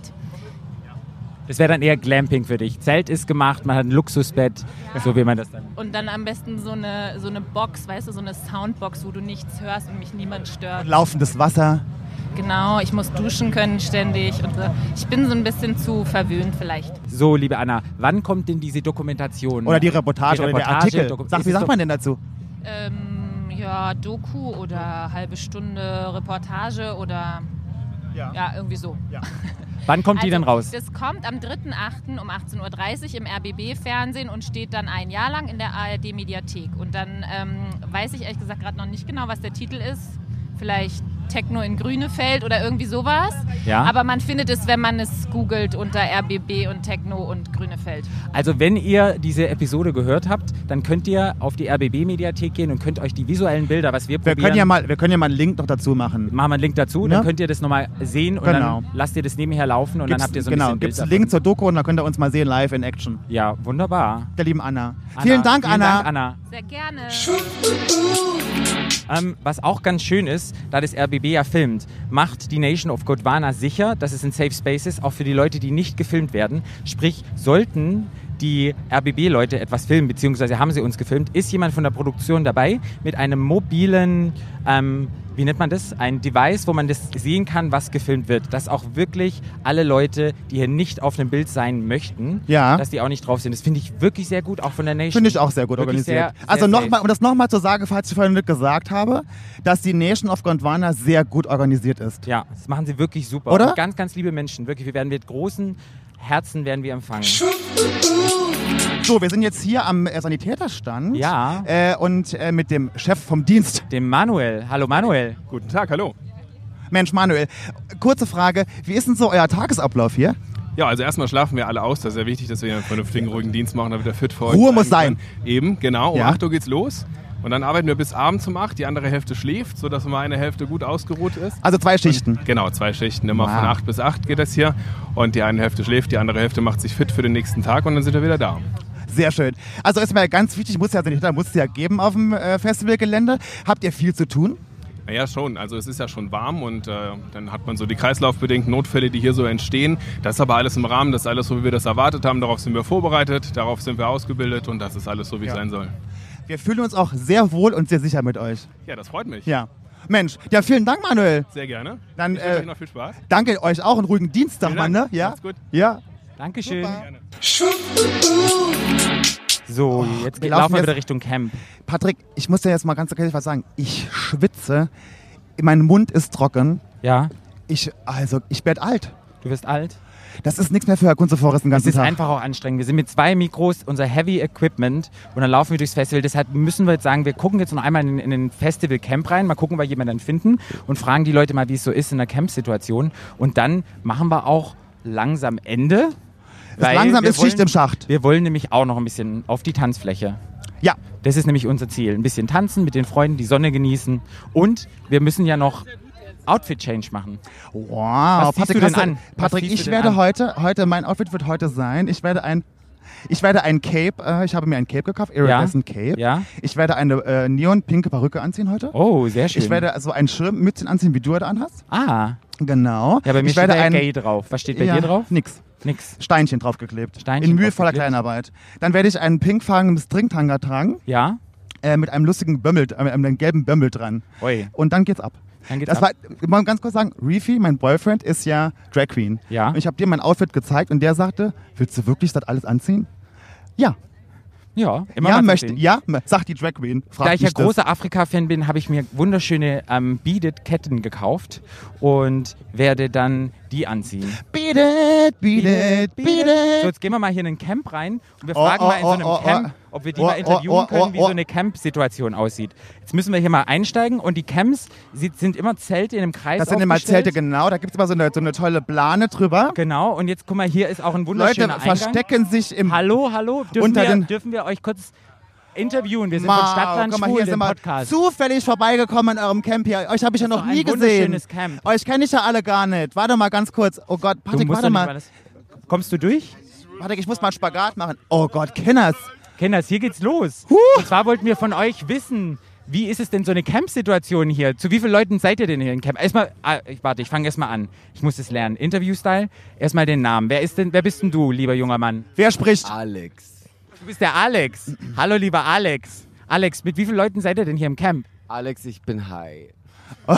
Das wäre dann eher Glamping für dich. Zelt ist gemacht, man hat ein Luxusbett, so wie man das dann... Und dann am besten so eine, so eine Box, weißt du, so eine Soundbox, wo du nichts hörst und mich niemand stört. Laufendes Wasser. Genau, ich muss duschen können ständig und so. Ich bin so ein bisschen zu verwöhnt vielleicht. So, liebe Anna, wann kommt denn diese Dokumentation? Oder die Reportage, oder der Artikel. Doku- Sag, ist wie es sagt doch- man denn dazu? Ähm, ja, Doku oder halbe Stunde Reportage oder ja, irgendwie so. Wann kommt die Also, denn raus? Das kommt am dritten achten um achtzehn Uhr dreißig im R B B-Fernsehen und steht dann ein Jahr lang in der A R D-Mediathek. Und dann ähm, weiß ich ehrlich gesagt gerade noch nicht genau, was der Titel ist. Vielleicht Techno in Grünefeld oder irgendwie sowas. Ja. Aber man findet es, wenn man es googelt, unter R B B und Techno und Grünefeld. Also wenn ihr diese Episode gehört habt, dann könnt ihr auf die R B B-Mediathek gehen und könnt euch die visuellen Bilder, was wir Wir probieren... können, ja mal, wir können ja mal einen Link noch dazu machen. Machen wir einen Link dazu, Ne? dann könnt ihr das nochmal sehen und Genau. dann lasst ihr das nebenher laufen und Gibt's- dann habt ihr so ein genau, bisschen gibt es Bild einen Link zur Doku und dann könnt ihr uns mal sehen live in Action. Ja, wunderbar. Der lieben Anna. Anna, Vielen Dank, vielen Anna. Dank, Anna. Sehr gerne. Ähm, was auch ganz schön ist, da das R B B ja filmt, macht die Nation of Gondwana sicher, dass es ein Safe Space ist, auch für die Leute, die nicht gefilmt werden. Sprich, sollten die R B B-Leute etwas filmen, beziehungsweise haben sie uns gefilmt, ist jemand von der Produktion dabei mit einem mobilen, ähm, wie nennt man das? Ein Device, wo man das sehen kann, was gefilmt wird. Dass auch wirklich alle Leute, die hier nicht auf einem Bild sein möchten, Ja. dass die auch nicht drauf sind. Das finde ich wirklich sehr gut, auch von der Nation. Finde ich auch sehr gut Wirklich organisiert. sehr, sehr also nochmal, safe. um das nochmal zu sagen, falls ich vorhin nicht gesagt habe, dass die Nation of Gondwana sehr gut organisiert ist. Ja, das machen sie wirklich super. Oder? Und ganz, ganz liebe Menschen. Wirklich, wir werden mit großen Herzen werden wir empfangen. So, wir sind jetzt hier am äh, Sanitäterstand. Ja. Äh, und äh, mit dem Chef vom Dienst. Dem Manuel. Hallo Manuel. Guten Tag, hallo. Mensch, Manuel, kurze Frage. Wie ist denn so euer Tagesablauf hier? Ja, also erstmal schlafen wir alle aus. Das ist sehr wichtig, dass wir hier einen vernünftigen, ruhigen Dienst machen, damit wir fit vor Ruhe euch muss sein sein. können. Eben, genau. Um Ja. acht Uhr geht's los. Und dann arbeiten wir bis abends um acht. Die andere Hälfte schläft, sodass immer eine Hälfte gut ausgeruht ist. Also zwei Schichten. Und, genau, zwei Schichten. Immer Wow. von acht bis acht geht das hier. Und die eine Hälfte schläft, die andere Hälfte macht sich fit für den nächsten Tag und dann sind wir wieder da. Sehr schön. Also ist mir ganz wichtig, muss ja Sanitäter muss es ja geben auf dem äh, Festivalgelände. Habt ihr viel zu tun? Naja, schon. Also es ist ja schon warm und äh, dann hat man so die kreislaufbedingten Notfälle, die hier so entstehen. Das ist aber alles im Rahmen, das ist alles so, wie wir das erwartet haben. Darauf sind wir vorbereitet, darauf sind wir ausgebildet und das ist alles so, wie es Ja. sein soll. Wir fühlen uns auch sehr wohl und sehr sicher mit euch. Ja, das freut mich. Ja. Mensch, ja, vielen Dank, Manuel. Sehr gerne. Dann ich wünsche äh, euch noch viel Spaß. danke euch auch, einen ruhigen Dienstag, Vielen Mann, Dank. ne? Ja. Macht's gut. Ja. Dankeschön. Super. So, jetzt wir laufen, laufen wir jetzt- wieder Richtung Camp. Patrick, ich muss dir jetzt mal ganz ehrlich was sagen. Ich schwitze. Mein Mund ist trocken. Ja. Ich, also, ich werde alt. Du wirst alt? Das ist nichts mehr für Herr Kunze Forrest den Es ganzen ist Tag. einfach auch anstrengend. Wir sind mit zwei Mikros, unser Heavy Equipment und dann laufen wir durchs Festival. Deshalb müssen wir jetzt sagen, wir gucken jetzt noch einmal in, in den Festival-Camp rein, mal gucken, was jemanden finden und fragen die Leute mal, wie es so ist in der Camp-Situation. Und dann machen wir auch langsam Ende. weil langsam wir ist Schicht wollen- im Schacht. Wir wollen nämlich auch noch ein bisschen auf die Tanzfläche. Ja. Das ist nämlich unser Ziel. Ein bisschen tanzen, mit den Freunden, die Sonne genießen. Und wir müssen ja noch Outfit-Change machen. Wow, Was ziehst Patrick, du denn hast du- an? Was Patrick, ziehst du ich denn werde an? heute, heute, mein Outfit wird heute sein, ich werde ein, ich werde ein Cape, äh, ich habe mir ein Cape gekauft, Iridescent Cape. Ja. Ich werde eine äh, neon-pinke Perücke anziehen heute. Oh, sehr schön. Ich werde also einen Schirmmützchen anziehen, wie du heute anhast. Ah. Genau. Ja, bei mir ich steht werde da ja ein, gay drauf. Was steht bei ja, dir drauf? Nix. Nix. Steinchen draufgeklebt. Steinchen In mühevoller draufgeklebt. Kleinarbeit. Dann werde ich einen pinkfarbenen Stringtanga tragen. Ja. Äh, mit einem lustigen Bömmel, äh, einem gelben Bömmel dran. Ui. Und dann geht's ab. Dann geht's das ab. war, mal ganz kurz sagen, Reefy, mein Boyfriend, ist ja Drag Queen. Ja. Und ich habe dir mein Outfit gezeigt und der sagte, willst du wirklich das alles anziehen? Ja. Ja, immer ja, mal möchte. sehen. Ja, sagt die Drag Queen. Fragt Da ich ja mich das. großer Afrika-Fan bin, habe ich mir wunderschöne ähm, Beaded-Ketten gekauft und werde dann die anziehen. Beat it, beat it, beat it. So, jetzt gehen wir mal hier in ein Camp rein und wir Oh, fragen oh, mal in so oh, einem oh, Camp, oh. ob wir die Oh, mal oh, interviewen oh, können, wie oh, so eine Camp-Situation aussieht. Jetzt müssen wir hier mal einsteigen und die Camps sie, sind immer Zelte in einem Kreis Das sind immer aufgestellt. Zelte, genau. Da gibt es immer so eine, so eine tolle Plane drüber. Genau, und jetzt guck mal, hier ist auch ein wunderschöner Leute Eingang. verstecken sich im... Hallo, hallo, dürfen, unter wir, den- dürfen wir euch kurz interviewen? Wir sind Mau, von Stadtland guck mal, Schwul, hier dem sind wir Podcast. zufällig vorbeigekommen in eurem Camp hier. Euch habe ich ja noch doch nie ein gesehen. wunderschönes Camp. Euch kenne ich ja alle gar nicht. Warte mal ganz kurz. Oh Gott, Du Patrick, musst warte doch nicht mal. mal das- Kommst du durch? Patrick, ich muss mal einen Spagat machen. Oh Gott, Kenners. Kenners, hier geht's los. Und zwar wollten wir von euch wissen, wie ist es denn so eine Camp-Situation hier? Zu wie vielen Leuten seid ihr denn hier im Camp? Erstmal, ah, ich, warte, ich fange erstmal an. Ich muss es lernen. Interview-Style. Erstmal den Namen. Wer ist denn, wer bist denn du, lieber junger Mann? Wer spricht? Alex. Du bist der Alex. Hallo, lieber Alex. Alex, mit wie vielen Leuten seid ihr denn hier im Camp? Alex, ich bin high. Oh,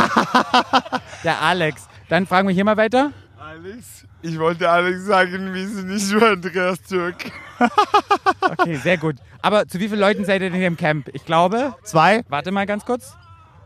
der Alex. Dann fragen wir hier mal weiter. Alex? Ich wollte Alex sagen, wir sind nicht nur Andreas Türk. Okay, sehr gut. Aber zu wie vielen Leuten seid ihr denn hier im Camp? Ich glaube... Zwei. Warte mal ganz kurz.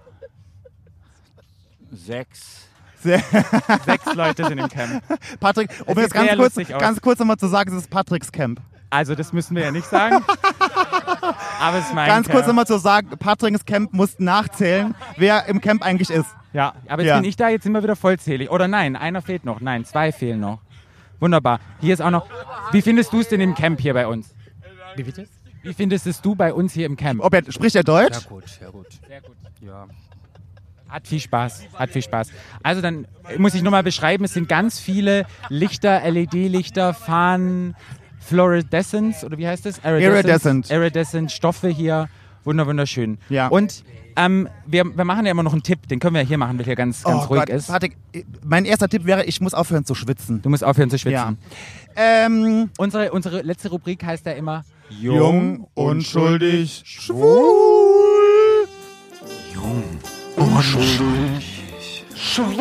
Sechs. Sehr Sechs Leute sind im Camp. Patrick, um Das jetzt sieht ganz sehr kurz, lustig aus. ganz kurz nochmal zu sagen, es ist Patricks Camp. Also, das müssen wir ja nicht sagen. Aber es ist mein Ganz Camp. kurz nochmal zu sagen, Patricks Camp muss nachzählen, wer im Camp eigentlich ist. Ja, aber jetzt Ja. bin ich da, jetzt sind wir wieder vollzählig. Oder nein, einer fehlt noch. Nein, zwei fehlen noch. Wunderbar. Hier ist auch noch... Wie findest du es denn im Camp hier bei uns? Wie bitte? Wie findest es du bei uns hier im Camp? Ob er, spricht er Deutsch? Sehr gut, sehr gut. Sehr gut. Ja. Hat viel Spaß, hat viel Spaß. Also dann muss ich nur mal beschreiben, es sind ganz viele Lichter, L E D-Lichter, Fahnen, Fluorescence, oder wie heißt das? Iridescent. Iridescent Stoffe hier. Wunder, wunderschön. Ja. Und ähm, wir, wir machen ja immer noch einen Tipp, den können wir ja hier machen, weil hier ganz, ganz Oh ruhig Gott, ist. Warte, mein erster Tipp wäre, ich muss aufhören zu schwitzen. Du musst aufhören zu schwitzen. Ja. Ähm, unsere, unsere letzte Rubrik heißt ja immer Jung, unschuldig, schwul. Jung, unschuldig, schwul.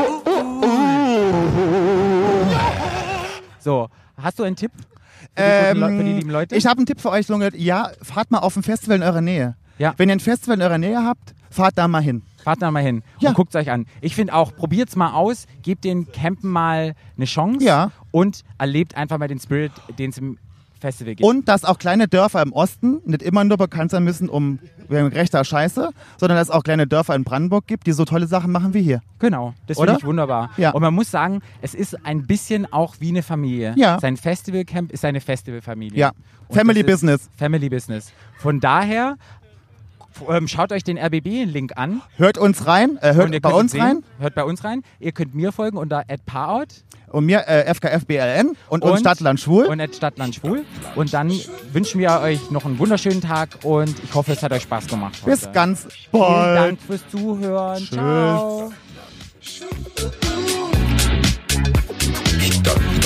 So, hast du einen Tipp für die, Ähm, guten Le- für die lieben Leute? Ich habe einen Tipp für euch, Lunge. Ja, fahrt mal auf ein Festival in eurer Nähe. Ja. Wenn ihr ein Festival in eurer Nähe habt, fahrt da mal hin. Fahrt da mal hin Ja. und guckt es euch an. Ich finde auch, probiert's mal aus, gebt den Campen mal eine Chance Ja. und erlebt einfach mal den Spirit, den es im Festival gibt. Und dass auch kleine Dörfer im Osten nicht immer nur bekannt sein müssen um wegen rechter Scheiße, sondern dass es auch kleine Dörfer in Brandenburg gibt, die so tolle Sachen machen wie hier. Genau, das Oder? finde ich wunderbar. Ja. Und man muss sagen, es ist ein bisschen auch wie eine Familie. Ja. Sein Festivalcamp ist eine Festivalfamilie. Ja. Und Family das ist Business. Family Business. Von daher, f- ähm, schaut euch den R B B-Link an. Hört uns rein, äh, Und hört ihr bei könnt uns sehen, rein. Hört bei uns rein. Ihr könnt mir folgen unter at parout. Und mir äh, F K F B L N und, und Stadtland Schwul. Und at Stadtland Schwul. Und dann wünschen wir euch noch einen wunderschönen Tag und ich hoffe, es hat euch Spaß gemacht. Bis heute. ganz Vielen bald. Dank fürs Zuhören. Tschüss. Ciao. Stadt.